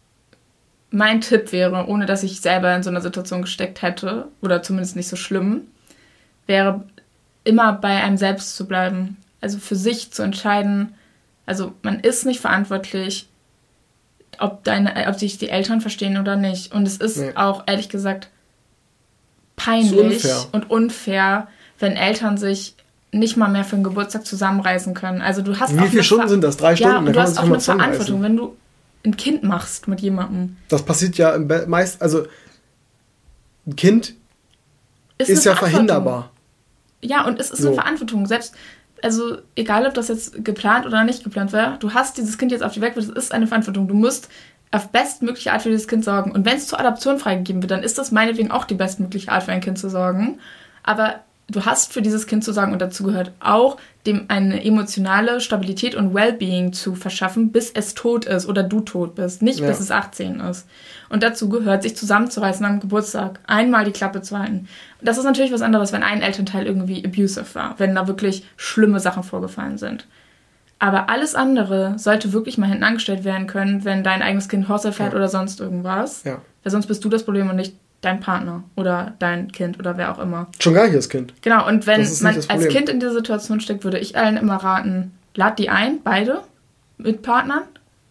mein Tipp wäre, ohne dass ich selber in so einer Situation gesteckt hätte, oder zumindest nicht so schlimm, wäre immer bei einem selbst zu bleiben. Also für sich zu entscheiden, also man ist nicht verantwortlich, ob sich die Eltern verstehen oder nicht. Und es ist auch, ehrlich gesagt, peinlich und unfair, wenn Eltern sich nicht mal mehr für den Geburtstag zusammenreißen können. Also du hast Wie viele Stunden sind das? 3 Stunden? Ja, und du hast auch eine Verantwortung, wenn du ein Kind machst mit jemandem. Das passiert ja meist, also ein Kind ist ja verhinderbar. Ja, und es ist eine Verantwortung. Selbst, also egal, ob das jetzt geplant oder nicht geplant wäre, du hast dieses Kind jetzt auf die Welt, das ist eine Verantwortung. Du musst auf bestmögliche Art für dieses Kind sorgen. Und wenn es zur Adoption freigegeben wird, dann ist das meinetwegen auch die bestmögliche Art für ein Kind zu sorgen. Aber du hast für dieses Kind zu sorgen und dazu gehört auch, dem eine emotionale Stabilität und Wellbeing zu verschaffen, bis es tot ist oder du tot bist, nicht bis es 18 ist. Und dazu gehört, sich zusammenzureißen am Geburtstag, einmal die Klappe zu halten. Das ist natürlich was anderes, wenn ein Elternteil irgendwie abusive war, wenn da wirklich schlimme Sachen vorgefallen sind. Aber alles andere sollte wirklich mal hinten angestellt werden können, wenn dein eigenes Kind Hochzeit fährt oder sonst irgendwas. Ja. Weil sonst bist du das Problem und nicht dein Partner oder dein Kind oder wer auch immer. Schon gar nicht das Kind. Genau, und wenn man als Kind in dieser Situation steckt, würde ich allen immer raten, lad die ein, beide, mit Partnern,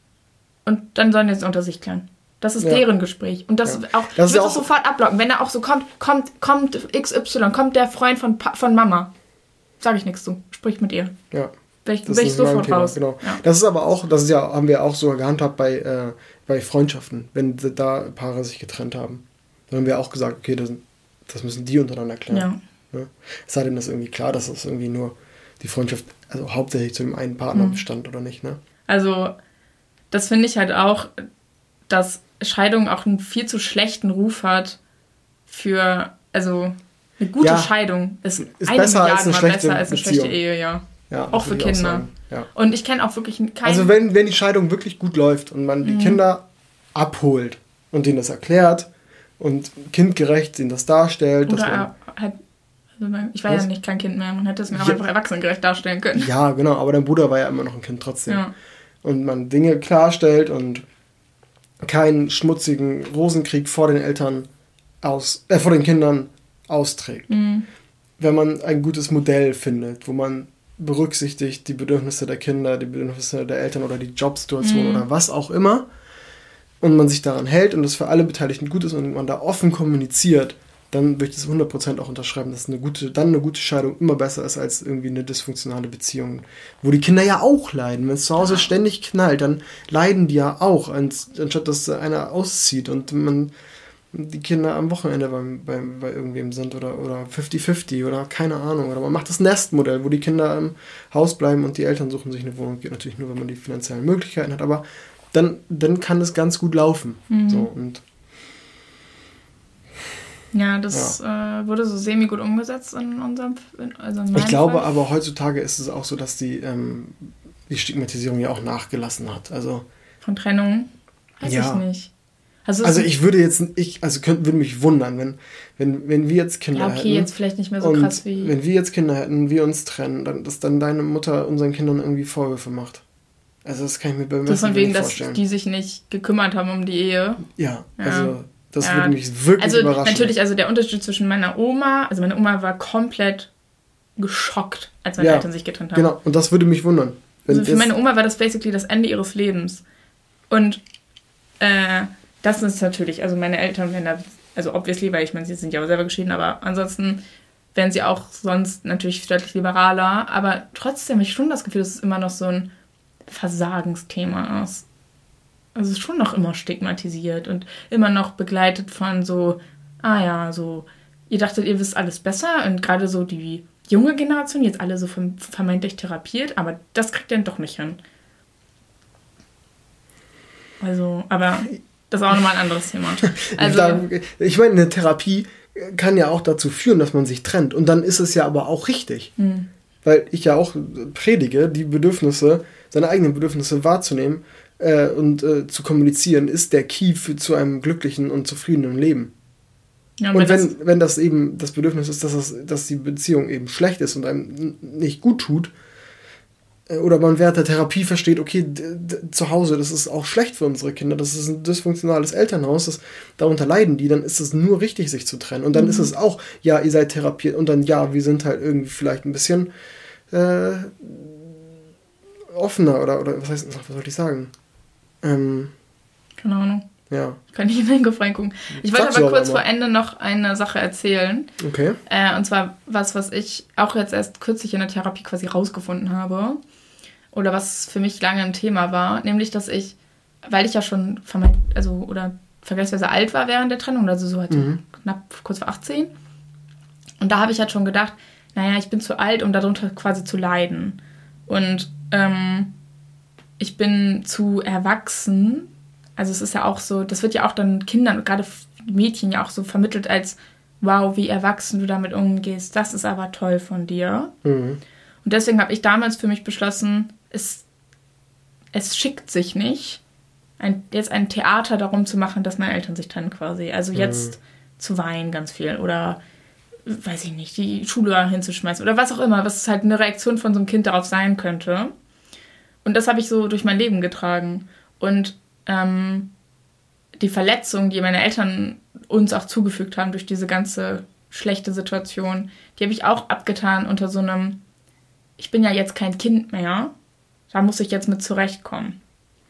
und dann sollen die es unter sich klären. Das ist deren Gespräch. Und das auch, das wird sofort abblocken. Wenn er auch so kommt XY, kommt der Freund von Mama. Sag ich nichts zu. Sprich mit ihr. Ja. Bin ich sofort raus. Genau. Ja. Das ist aber auch, haben wir auch so gehandhabt bei Freundschaften, wenn da Paare sich getrennt haben. Dann haben wir auch gesagt, okay, das müssen die untereinander klären. Ja. Es sei denn, das ist irgendwie klar, dass das irgendwie nur die Freundschaft, also hauptsächlich zu dem einen Partner bestand oder nicht, ne? Also, das finde ich halt auch, dass Scheidung auch einen viel zu schlechten Ruf hat für, also eine gute Scheidung ist besser als eine schlechte Ehe, ja. Auch für Kinder. Auch ja. Und ich kenne auch wirklich keinen... Also wenn die Scheidung wirklich gut läuft und man die Kinder abholt und denen das erklärt und kindgerecht ihnen das darstellt... Oder ich war ja nicht kein Kind mehr, man hätte es mir auch einfach erwachsenengerecht darstellen können. Ja, genau, aber dein Bruder war ja immer noch ein Kind trotzdem. Ja. Und man Dinge klarstellt und keinen schmutzigen Rosenkrieg vor den Eltern vor den Kindern austrägt. Mhm. Wenn man ein gutes Modell findet, wo man berücksichtigt die Bedürfnisse der Kinder, die Bedürfnisse der Eltern oder die Jobsituation oder was auch immer und man sich daran hält und das für alle Beteiligten gut ist und man da offen kommuniziert, dann würde ich das 100% auch unterschreiben, dass eine gute Scheidung immer besser ist als irgendwie eine dysfunktionale Beziehung, wo die Kinder ja auch leiden. Wenn es zu Hause ständig knallt, dann leiden die ja auch, anstatt dass einer auszieht und die Kinder am Wochenende bei irgendwem sind oder 50-50 oder keine Ahnung. Oder man macht das Nestmodell, wo die Kinder im Haus bleiben und die Eltern suchen sich eine Wohnung. Geht natürlich nur, wenn man die finanziellen Möglichkeiten hat, aber dann kann das ganz gut laufen. Mhm. So, und das wurde so semi-gut umgesetzt in unserem Ich glaube aber heutzutage ist es auch so, dass die Stigmatisierung ja auch nachgelassen hat. Also von Trennung? Weiß ich nicht. Also ich würde würde mich wundern, wenn wir jetzt Kinder hätten. Ja, okay, jetzt vielleicht nicht mehr so krass wie... Wenn wir jetzt Kinder hätten, wir uns trennen, dass dann deine Mutter unseren Kindern irgendwie Vorwürfe macht. Also das kann ich mir bei mir nicht vorstellen. Dass die sich nicht gekümmert haben um die Ehe. Ja. Also das würde mich wirklich überraschen. Natürlich, also der Unterschied zwischen meiner Oma war komplett geschockt, als meine Eltern sich getrennt haben. Genau, und das würde mich wundern. Für meine Oma war das basically das Ende ihres Lebens. Und das ist natürlich, also meine Eltern wären da, also obviously, weil ich meine, sie sind ja auch selber geschieden, aber ansonsten wären sie auch sonst natürlich deutlich liberaler. Aber trotzdem habe ich schon das Gefühl, dass es immer noch so ein Versagensthema ist. Also es ist schon noch immer stigmatisiert und immer noch begleitet von so, ihr dachtet, ihr wisst alles besser und gerade so die junge Generation, jetzt alle so vermeintlich therapiert, aber das kriegt ihr dann doch nicht hin. Also, aber das ist auch nochmal ein anderes Thema. Also, ich meine, eine Therapie kann ja auch dazu führen, dass man sich trennt. Und dann ist es ja aber auch richtig. Mhm. Weil ich ja auch predige, seine eigenen Bedürfnisse wahrzunehmen und zu kommunizieren, ist der Key zu einem glücklichen und zufriedenen Leben. Ja, und wenn das eben das Bedürfnis ist, dass die Beziehung eben schlecht ist und einem nicht gut tut, oder man während der Therapie versteht, okay, zu Hause, das ist auch schlecht für unsere Kinder, das ist ein dysfunktionales Elternhaus, darunter leiden die, dann ist es nur richtig, sich zu trennen. Und dann ist es auch, ja, ihr seid therapiert und dann, ja, wir sind halt irgendwie vielleicht ein bisschen offener oder was soll ich sagen? Keine Ahnung. Ja. Kann ich in den Kopf reingucken. Ich wollte aber kurz vor Ende noch eine Sache erzählen. Okay. Und zwar was ich auch jetzt erst kürzlich in der Therapie quasi rausgefunden habe. Oder was für mich lange ein Thema war. Nämlich, dass weil ich ja schon vergleichsweise alt war während der Trennung, also so halt knapp kurz vor 18, Und da habe ich halt schon gedacht, naja, ich bin zu alt, um darunter quasi zu leiden. Und ich bin zu erwachsen. Also es ist ja auch so, das wird ja auch dann Kindern, gerade Mädchen ja auch so vermittelt als, wow, wie erwachsen du damit umgehst. Das ist aber toll von dir. Mhm. Und deswegen habe ich damals für mich beschlossen, es schickt sich nicht, jetzt ein Theater darum zu machen, dass meine Eltern sich trennen quasi. Also jetzt zu weinen ganz viel oder, weiß ich nicht, die Schule hinzuschmeißen oder was auch immer, was halt eine Reaktion von so einem Kind darauf sein könnte. Und das habe ich so durch mein Leben getragen. Und die Verletzungen, die meine Eltern uns auch zugefügt haben durch diese ganze schlechte Situation, die habe ich auch abgetan unter so einem, ich bin ja jetzt kein Kind mehr, da muss ich jetzt mit zurechtkommen.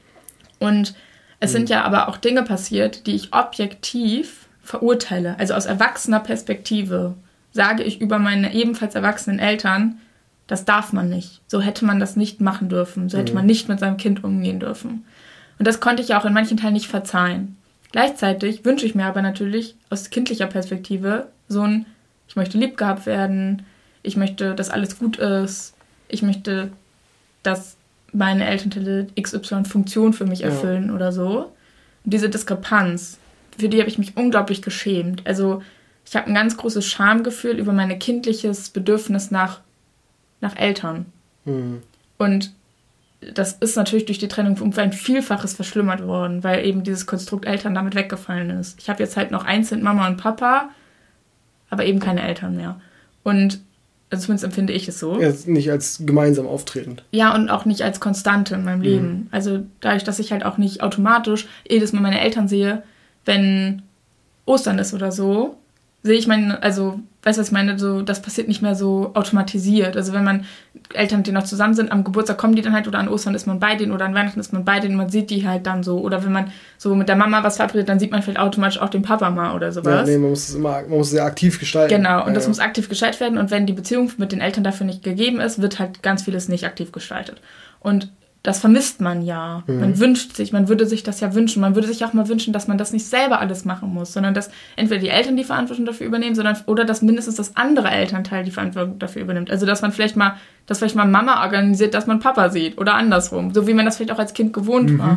Und es sind ja aber auch Dinge passiert, die ich objektiv verurteile. Also aus erwachsener Perspektive sage ich über meine ebenfalls erwachsenen Eltern, das darf man nicht. So hätte man das nicht machen dürfen. So hätte man nicht mit seinem Kind umgehen dürfen. Und das konnte ich ja auch in manchen Teilen nicht verzeihen. Gleichzeitig wünsche ich mir aber natürlich aus kindlicher Perspektive so ein, ich möchte lieb gehabt werden, ich möchte, dass alles gut ist, ich möchte, dass meine Elternteile XY Funktion für mich erfüllen oder so. Und diese Diskrepanz, für die habe ich mich unglaublich geschämt. Also ich habe ein ganz großes Schamgefühl über mein kindliches Bedürfnis nach Eltern. Mhm. Und das ist natürlich durch die Trennung um ein Vielfaches verschlimmert worden, weil eben dieses Konstrukt Eltern damit weggefallen ist. Ich habe jetzt halt noch einzeln Mama und Papa, aber eben keine Eltern mehr. Und also zumindest empfinde ich es so. Ja, nicht als gemeinsam auftretend. Ja, und auch nicht als Konstante in meinem Leben. Also dadurch, dass ich halt auch nicht automatisch jedes Mal meine Eltern sehe, wenn Ostern ist oder so, sehe ich also, weißt du, was ich meine? So, das passiert nicht mehr so automatisiert. Also wenn man Eltern, die noch zusammen sind, am Geburtstag kommen die dann halt oder an Ostern ist man bei denen oder an Weihnachten ist man bei denen und man sieht die halt dann so. Oder wenn man so mit der Mama was verabredet, dann sieht man vielleicht automatisch auch den Papa mal oder sowas. Ja, nee, man muss es sehr aktiv gestalten. Genau, und das muss aktiv gestaltet werden. Und wenn die Beziehung mit den Eltern dafür nicht gegeben ist, wird halt ganz vieles nicht aktiv gestaltet. Und das vermisst man ja. Man wünscht sich, man würde sich das ja wünschen. Man würde sich auch mal wünschen, dass man das nicht selber alles machen muss, sondern dass entweder die Eltern die Verantwortung dafür übernehmen, oder dass mindestens das andere Elternteil die Verantwortung dafür übernimmt. Also dass man vielleicht mal Mama organisiert, dass man Papa sieht oder andersrum. So wie man das vielleicht auch als Kind gewohnt war.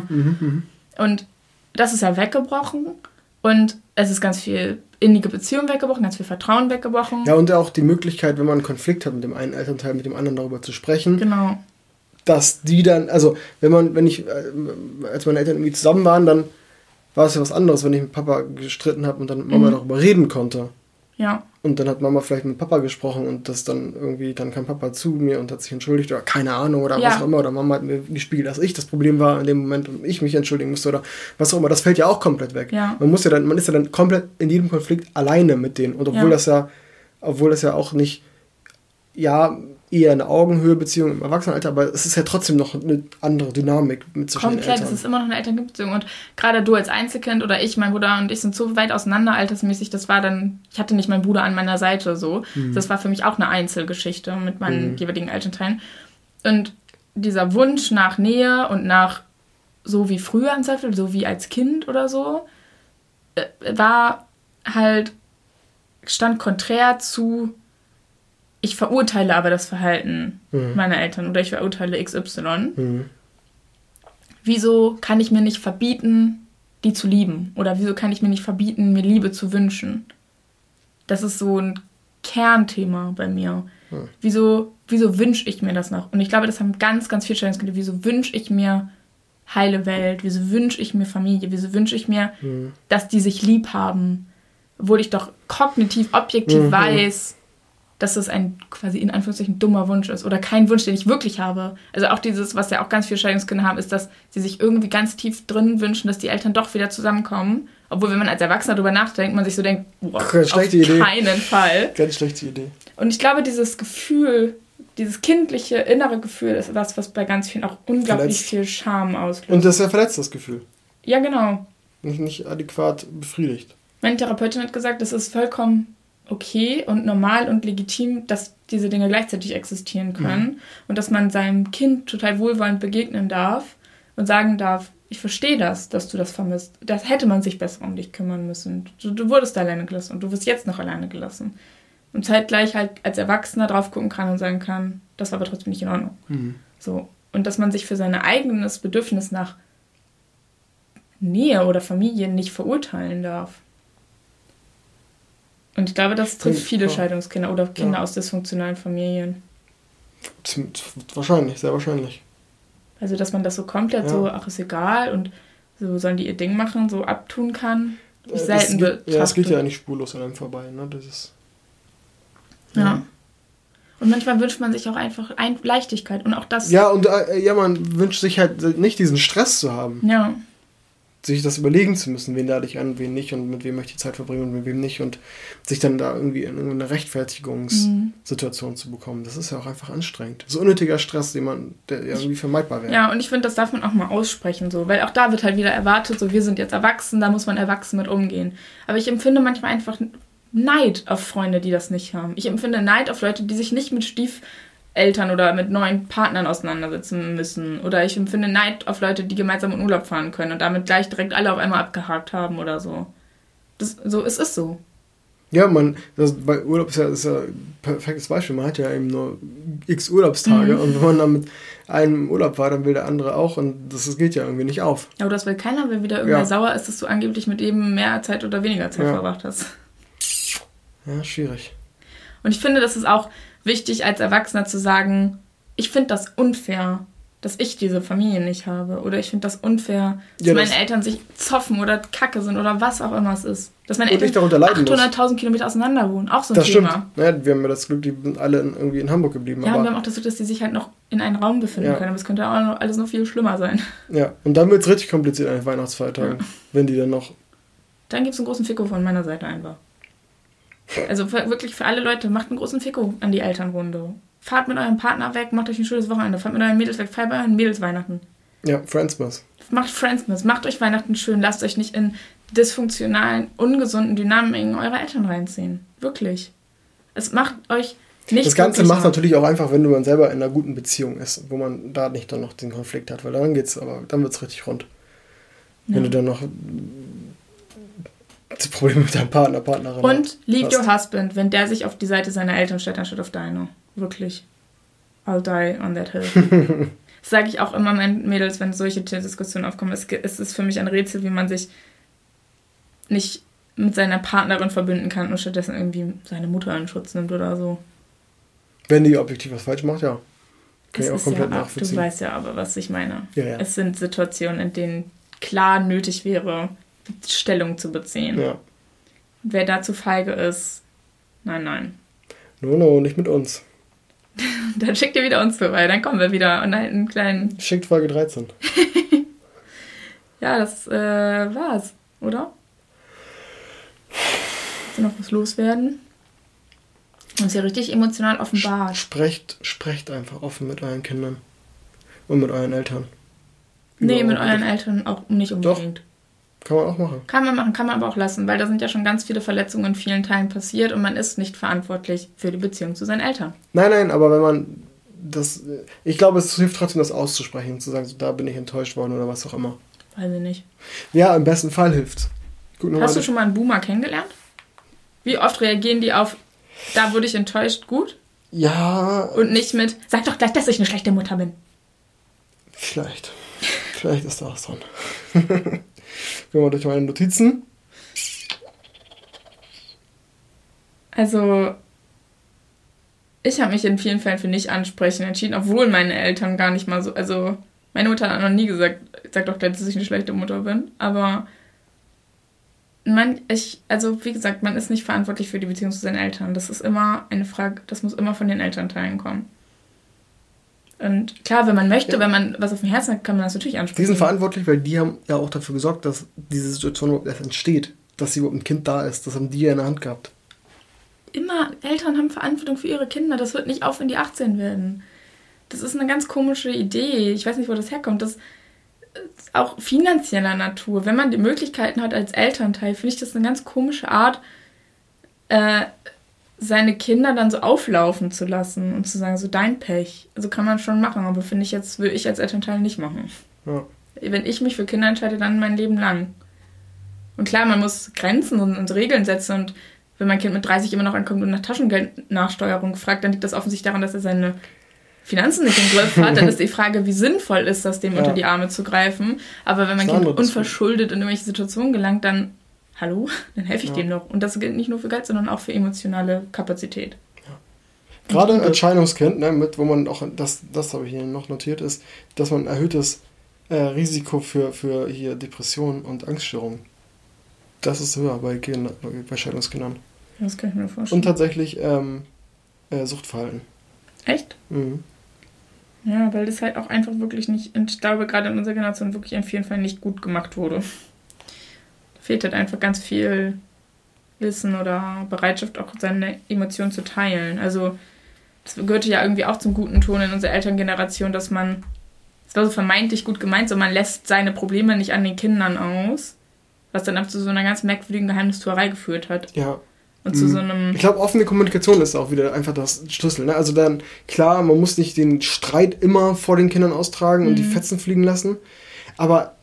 Und das ist ja weggebrochen und es ist ganz viel innige Beziehung weggebrochen, ganz viel Vertrauen weggebrochen. Ja, und auch die Möglichkeit, wenn man einen Konflikt hat mit dem einen Elternteil, mit dem anderen darüber zu sprechen. Genau. Dass die dann, also als meine Eltern irgendwie zusammen waren, dann war es ja was anderes, wenn ich mit Papa gestritten habe und dann mit Mama darüber reden konnte. Ja. Und dann hat Mama vielleicht mit Papa gesprochen und das dann irgendwie, dann kam Papa zu mir und hat sich entschuldigt oder keine Ahnung oder was auch immer. Oder Mama hat mir gespiegelt, dass ich das Problem war in dem Moment und ich mich entschuldigen musste oder was auch immer. Das fällt ja auch komplett weg. Ja. Man ist ja dann komplett in jedem Konflikt alleine mit denen. Und obwohl das ja auch nicht, eher eine Augenhöhe-Beziehung im Erwachsenenalter, aber es ist ja trotzdem noch eine andere Dynamik mit zwischen den Eltern. Komplett, es ist immer noch eine Elternbeziehung und gerade du als Einzelkind oder ich, mein Bruder und ich sind so weit auseinander altersmäßig, ich hatte nicht meinen Bruder an meiner Seite so, das war für mich auch eine Einzelgeschichte mit meinen jeweiligen Elternteilen und dieser Wunsch nach Nähe und nach so wie früher im Zweifel, so wie als Kind oder so, stand konträr zu ich verurteile aber das Verhalten meiner Eltern oder ich verurteile XY. Wieso kann ich mir nicht verbieten, die zu lieben? Oder wieso kann ich mir nicht verbieten, mir Liebe zu wünschen? Das ist so ein Kernthema bei mir. Wieso wünsche ich mir das noch? Und ich glaube, das haben ganz, ganz viele Stellungskinder. Wieso wünsche ich mir heile Welt? Wieso wünsche ich mir Familie? Wieso wünsche ich mir, dass die sich lieb haben? Obwohl ich doch kognitiv, objektiv weiß, dass es ein quasi in Anführungszeichen dummer Wunsch ist oder kein Wunsch, den ich wirklich habe. Also auch dieses, was ja auch ganz viele Scheidungskinder haben, ist, dass sie sich irgendwie ganz tief drin wünschen, dass die Eltern doch wieder zusammenkommen. Obwohl, wenn man als Erwachsener darüber nachdenkt, man sich so denkt, boah, auf keinen Fall. Ganz schlechte Idee. Und ich glaube, dieses Gefühl, dieses kindliche, innere Gefühl ist was bei ganz vielen auch unglaublich viel Scham auslöst. Und das ist ja verletzt, das Gefühl. Ja, genau. Nicht adäquat befriedigt. Meine Therapeutin hat gesagt, das ist vollkommen okay und normal und legitim, dass diese Dinge gleichzeitig existieren können und dass man seinem Kind total wohlwollend begegnen darf und sagen darf, ich verstehe das, dass du das vermisst. Das hätte man sich besser um dich kümmern müssen. Du wurdest alleine gelassen und du wirst jetzt noch alleine gelassen. Und zeitgleich halt als Erwachsener drauf gucken kann und sagen kann, das war aber trotzdem nicht in Ordnung. So. Und dass man sich für sein eigenes Bedürfnis nach Nähe oder Familie nicht verurteilen darf. Und ich glaube, das trifft viele Scheidungskinder oder Kinder aus dysfunktionalen Familien. Wahrscheinlich, sehr wahrscheinlich. Also, dass man das so komplett so, ach, ist egal und so sollen die ihr Ding machen, so abtun kann. Selten betrachtet. Ja, es geht ja nicht spurlos an einem vorbei, ne? Das ist... Ja. Und manchmal wünscht man sich auch einfach Leichtigkeit und auch das... Ja, und man wünscht sich halt nicht diesen Stress zu haben. Ja. Sich das überlegen zu müssen, wen lade ich an, wen nicht und mit wem möchte ich Zeit verbringen und mit wem nicht und sich dann da irgendwie in eine Rechtfertigungssituation zu bekommen. Das ist ja auch einfach anstrengend. So unnötiger Stress, der irgendwie vermeidbar wäre. Ja, und ich finde, das darf man auch mal aussprechen, so, weil auch da wird halt wieder erwartet, so, wir sind jetzt erwachsen, da muss man erwachsen mit umgehen. Aber ich empfinde manchmal einfach Neid auf Freunde, die das nicht haben. Ich empfinde Neid auf Leute, die sich nicht mit Stiefeltern oder mit neuen Partnern auseinandersetzen müssen. Oder ich empfinde Neid auf Leute, die gemeinsam in Urlaub fahren können und damit gleich direkt alle auf einmal abgehakt haben oder so. Es ist so. Ja, bei Urlaub ist ja ein perfektes Beispiel. Man hat ja eben nur x Urlaubstage und wenn man dann mit einem im Urlaub war, dann will der andere auch und das geht ja irgendwie nicht auf. Aber das will keiner, weil wieder irgendwer sauer ist, dass du angeblich mit ihm mehr Zeit oder weniger Zeit verbracht hast. Ja, schwierig. Und ich finde, das ist auch wichtig, als Erwachsener zu sagen, ich finde das unfair, dass ich diese Familie nicht habe. Oder ich finde das unfair, dass meine Eltern sich zoffen oder kacke sind oder was auch immer es ist. Dass meine Eltern 800.000 Kilometer auseinander wohnen. Auch so ein Thema. Das stimmt. Ja, wir haben ja das Glück, die sind alle irgendwie in Hamburg geblieben. Ja, aber wir haben auch das Glück, dass die sich halt noch in einem Raum befinden können. Aber es könnte auch noch alles noch viel schlimmer sein. Ja, und dann wird es richtig kompliziert an den Weihnachtsfeiertagen. Wenn die dann noch... Dann gibt es einen großen Ficko von meiner Seite einfach. Also wirklich für alle Leute, macht einen großen Ficko an die Elternrunde. Fahrt mit eurem Partner weg, macht euch ein schönes Wochenende. Fahrt mit euren Mädels weg, feiert bei euren Mädels Weihnachten. Ja, Friendsmas. Macht Friendsmas, macht euch Weihnachten schön, lasst euch nicht in dysfunktionalen, ungesunden Dynamiken eurer Eltern reinziehen. Wirklich. Es macht euch nicht... Das Ganze macht natürlich auch einfach, wenn man selber in einer guten Beziehung ist, wo man da nicht dann noch den Konflikt hat, weil dann wird es richtig rund. Ja. Wenn du dann noch das Problem mit deinem Partnerin und leave your husband, wenn der sich auf die Seite seiner Eltern stellt, anstatt auf deine. Wirklich. I'll die on that hill. Das sage ich auch immer meinen Mädels, wenn solche Diskussionen aufkommen. Es ist für mich ein Rätsel, wie man sich nicht mit seiner Partnerin verbünden kann und stattdessen irgendwie seine Mutter in Schutz nimmt oder so. Wenn die objektiv was falsch macht, ja. Kann ich auch komplett nachvollziehen. Du weißt ja aber, was ich meine. Ja. Es sind Situationen, in denen klar nötig wäre, Stellung zu beziehen. Ja. Und wer dazu feige ist, nein. No, nicht mit uns. Dann schickt ihr wieder uns vorbei, dann kommen wir wieder und einen kleinen... Schickt Folge 13. Ja, das war's, oder? Willst du noch was loswerden? Und ist ja richtig emotional offenbart. Sprecht einfach offen mit euren Kindern. Und mit euren Eltern. Nee, mit euren Eltern auch nicht unbedingt. Doch. Kann man auch machen. Kann man machen, kann man aber auch lassen, weil da sind ja schon ganz viele Verletzungen in vielen Teilen passiert und man ist nicht verantwortlich für die Beziehung zu seinen Eltern. Nein, aber wenn man das... Ich glaube, es hilft trotzdem, das auszusprechen, zu sagen, so, da bin ich enttäuscht worden oder was auch immer. Weiß ich nicht. Ja, im besten Fall hilft's. Hast du schon mal einen Boomer kennengelernt? Wie oft reagieren die auf, da wurde ich enttäuscht, gut? Ja. Und nicht mit, sag doch gleich, dass ich eine schlechte Mutter bin. Vielleicht ist da was dran. Gehen wir durch meine Notizen. Also, ich habe mich in vielen Fällen für nicht ansprechen entschieden, obwohl meine Eltern gar nicht mal so... Also, meine Mutter hat noch nie gesagt, sag doch gleich, dass ich eine schlechte Mutter bin. Aber, wie gesagt, man ist nicht verantwortlich für die Beziehung zu seinen Eltern. Das ist immer eine Frage, das muss immer von den Elternteilen kommen. Und klar, wenn man möchte, wenn man was auf dem Herzen hat, kann man das natürlich ansprechen. Die sind verantwortlich, weil die haben ja auch dafür gesorgt, dass diese Situation überhaupt erst entsteht. Dass überhaupt ein Kind da ist. Das haben die ja in der Hand gehabt. Immer, Eltern haben Verantwortung für ihre Kinder. Das hört nicht auf, wenn die 18 werden. Das ist eine ganz komische Idee. Ich weiß nicht, wo das herkommt. Das ist auch finanzieller Natur. Wenn man die Möglichkeiten hat als Elternteil, finde ich das eine ganz komische Art, seine Kinder dann so auflaufen zu lassen und zu sagen, so dein Pech. Also kann man schon machen, aber will ich als Elternteil nicht machen. Ja. Wenn ich mich für Kinder entscheide, dann mein Leben lang. Und klar, man muss Grenzen und Regeln setzen und wenn mein Kind mit 30 immer noch ankommt und nach Taschengeldnachsteuerung fragt, dann liegt das offensichtlich daran, dass er seine Finanzen nicht im Griff hat. Dann ist die Frage, wie sinnvoll ist das, dem unter die Arme zu greifen. Aber wenn mein Kind unverschuldet in irgendwelche Situationen gelangt, dann, hallo, dann helfe ich dem doch. Und das gilt nicht nur für Geld, sondern auch für emotionale Kapazität. Gerade als Scheidungskind, ne, wo man auch, das habe ich hier noch notiert, ist, dass man ein erhöhtes Risiko für hier Depressionen und Angststörungen. Das ist höher bei Scheidungskindern. Das kann ich mir vorstellen. Und tatsächlich Suchtverhalten. Echt? Mhm. Ja, weil das halt auch einfach wirklich nicht, und ich glaube gerade in unserer Generation wirklich in vielen Fällen nicht gut gemacht wurde. Da fehlt halt einfach ganz viel Wissen oder Bereitschaft, auch seine Emotionen zu teilen. Also das gehörte ja irgendwie auch zum guten Ton in unserer Elterngeneration, dass man, es war so vermeintlich gut gemeint, so man lässt seine Probleme nicht an den Kindern aus, was dann ab zu so einer ganz merkwürdigen Geheimnistuerei geführt hat. Ja. Und zu so einem... Ich glaube, offene Kommunikation ist auch wieder einfach das Schlüssel. Ne? Also dann, klar, man muss nicht den Streit immer vor den Kindern austragen und die Fetzen fliegen lassen, aber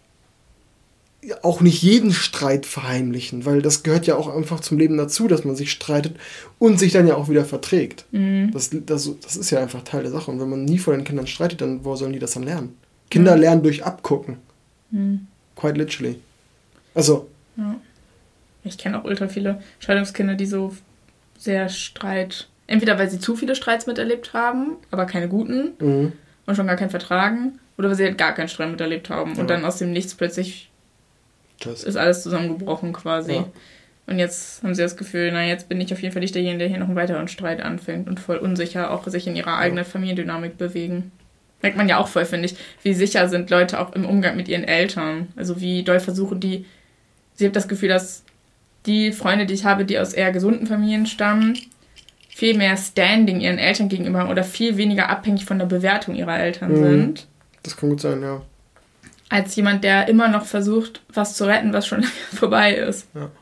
auch nicht jeden Streit verheimlichen, weil das gehört ja auch einfach zum Leben dazu, dass man sich streitet und sich dann ja auch wieder verträgt. Das ist ja einfach Teil der Sache. Und wenn man nie vor den Kindern streitet, dann wo sollen die das dann lernen? Kinder lernen durch Abgucken. Quite literally. Also... Ja. Ich kenne auch ultra viele Scheidungskinder, die so sehr entweder weil sie zu viele Streits miterlebt haben, aber keine guten und schon gar kein Vertragen, oder weil sie halt gar keinen Streit miterlebt haben und dann aus dem Nichts plötzlich ist alles zusammengebrochen quasi. Ja. Und jetzt haben sie das Gefühl, jetzt bin ich auf jeden Fall nicht derjenige, der hier noch einen weiteren Streit anfängt und voll unsicher auch sich in ihrer eigenen Familiendynamik bewegen. Merkt man ja auch voll, finde ich, wie sicher sind Leute auch im Umgang mit ihren Eltern. Also wie doll versuchen die, sie haben das Gefühl, dass die Freunde, die ich habe, die aus eher gesunden Familien stammen, viel mehr Standing ihren Eltern gegenüber haben oder viel weniger abhängig von der Bewertung ihrer Eltern sind. Das kann gut sein, ja. Als jemand, der immer noch versucht, was zu retten, was schon vorbei ist. Ja.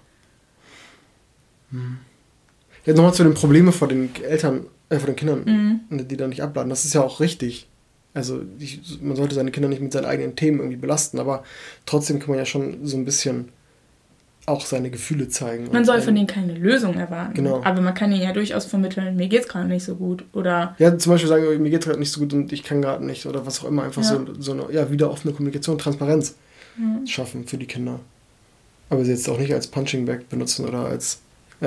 Jetzt nochmal zu den Problemen vor den Eltern, vor den Kindern, die da nicht abladen. Das ist ja auch richtig. Also man sollte seine Kinder nicht mit seinen eigenen Themen irgendwie belasten, aber trotzdem kann man ja schon so ein bisschen auch seine Gefühle zeigen. Man soll von denen keine Lösung erwarten. Genau. Aber man kann ihnen ja durchaus vermitteln, mir geht's gerade nicht so gut. Oder ja, zum Beispiel sagen, mir geht's gerade nicht so gut und ich kann gerade nicht. Oder was auch immer. Einfach so eine wieder offene Kommunikation, Transparenz schaffen für die Kinder. Aber sie jetzt auch nicht als Punching Bag benutzen oder als,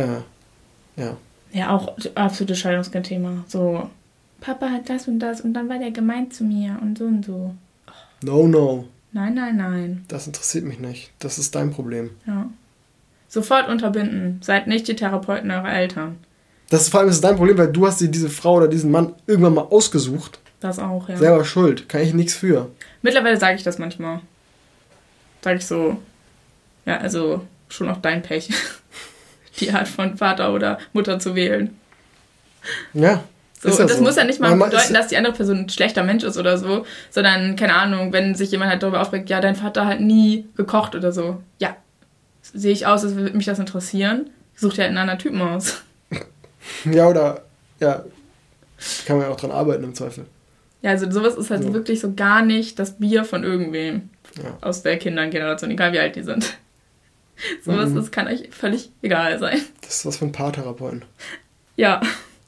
Ja, auch absolutes Scheidungskind-Thema. So, Papa hat das und dann war der gemein zu mir und so und so. No. Nein. Das interessiert mich nicht. Das ist dein Problem. Ja. Sofort unterbinden. Seid nicht die Therapeuten eurer Eltern. Das ist vor allem dein Problem, weil du hast dir diese Frau oder diesen Mann irgendwann mal ausgesucht. Das auch, ja. Selber schuld. Kann ich nichts für. Mittlerweile sage ich das manchmal. Sage ich so, ja, also schon auch dein Pech. Die Art von Vater oder Mutter zu wählen. Ja. So, und das muss ja nicht mal bedeuten, dass die andere Person ein schlechter Mensch ist oder so, sondern, keine Ahnung, wenn sich jemand halt darüber aufregt, ja, dein Vater hat nie gekocht oder so. Ja, sehe ich aus, als würde mich das interessieren. Such dir halt einen anderen Typen aus. Ja, oder, ja, kann man ja auch dran arbeiten im Zweifel. Ja, also sowas ist halt wirklich so gar nicht das Bier von irgendwem aus der Kindergeneration, egal wie alt die sind. Sowas das kann euch völlig egal sein. Das ist was für ein Paartherapeuten. Ja.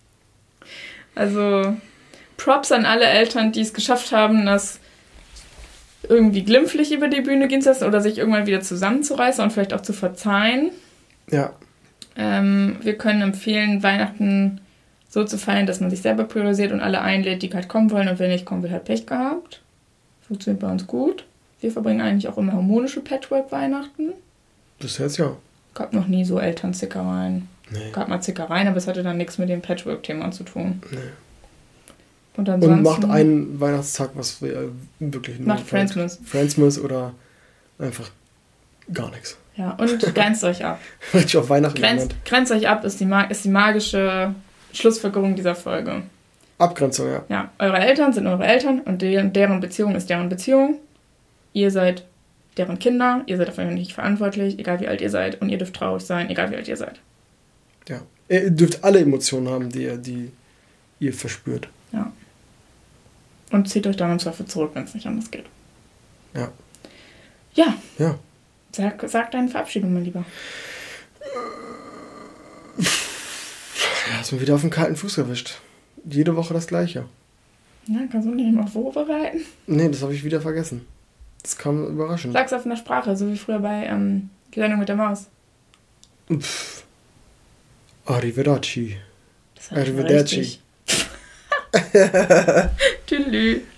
Also Props an alle Eltern, die es geschafft haben, das irgendwie glimpflich über die Bühne gehen zu lassen oder sich irgendwann wieder zusammenzureißen und vielleicht auch zu verzeihen. Ja. Wir können empfehlen, Weihnachten so zu feiern, dass man sich selber priorisiert und alle einlädt, die halt kommen wollen, und wer nicht kommen will, hat Pech gehabt. Funktioniert bei uns gut. Wir verbringen eigentlich auch immer harmonische Patchwork-Weihnachten. Das heißt ja. Gab noch nie so Elternzickereien. Nee. Gab mal Zickereien, aber es hatte dann nichts mit dem Patchwork-Thema zu tun. Nee. Und ansonsten... Und macht einen Weihnachtstag, was wir wirklich nur... Macht Friendsmas. Friendsmas oder einfach gar nichts. Ja, und grenzt euch ab. Richtig auf Weihnachten Grenzt euch ab ist die magische Schlussfolgerung dieser Folge. Abgrenzung, ja. Ja, eure Eltern sind eure Eltern und deren Beziehung ist deren Beziehung. Ihr seid deren Kinder, ihr seid dafür nicht verantwortlich, egal wie alt ihr seid. Und ihr dürft traurig sein, egal wie alt ihr seid. Ja, ihr dürft alle Emotionen haben, die ihr verspürt. Ja. Und zieht euch dann im Zweifel zurück, wenn es nicht anders geht. Ja. Ja. Sag deine Verabschiedung, mein Lieber. Ja, hast mir wieder auf den kalten Fuß erwischt. Jede Woche das Gleiche. Ja, kannst du nicht mal vorbereiten? Nee, das habe ich wieder vergessen. Das kam überraschend. Sag's auf einer Sprache, so wie früher bei Die Sendung mit der Maus. Pff. Arrivederci. Das war Arrivederci. Tschüss.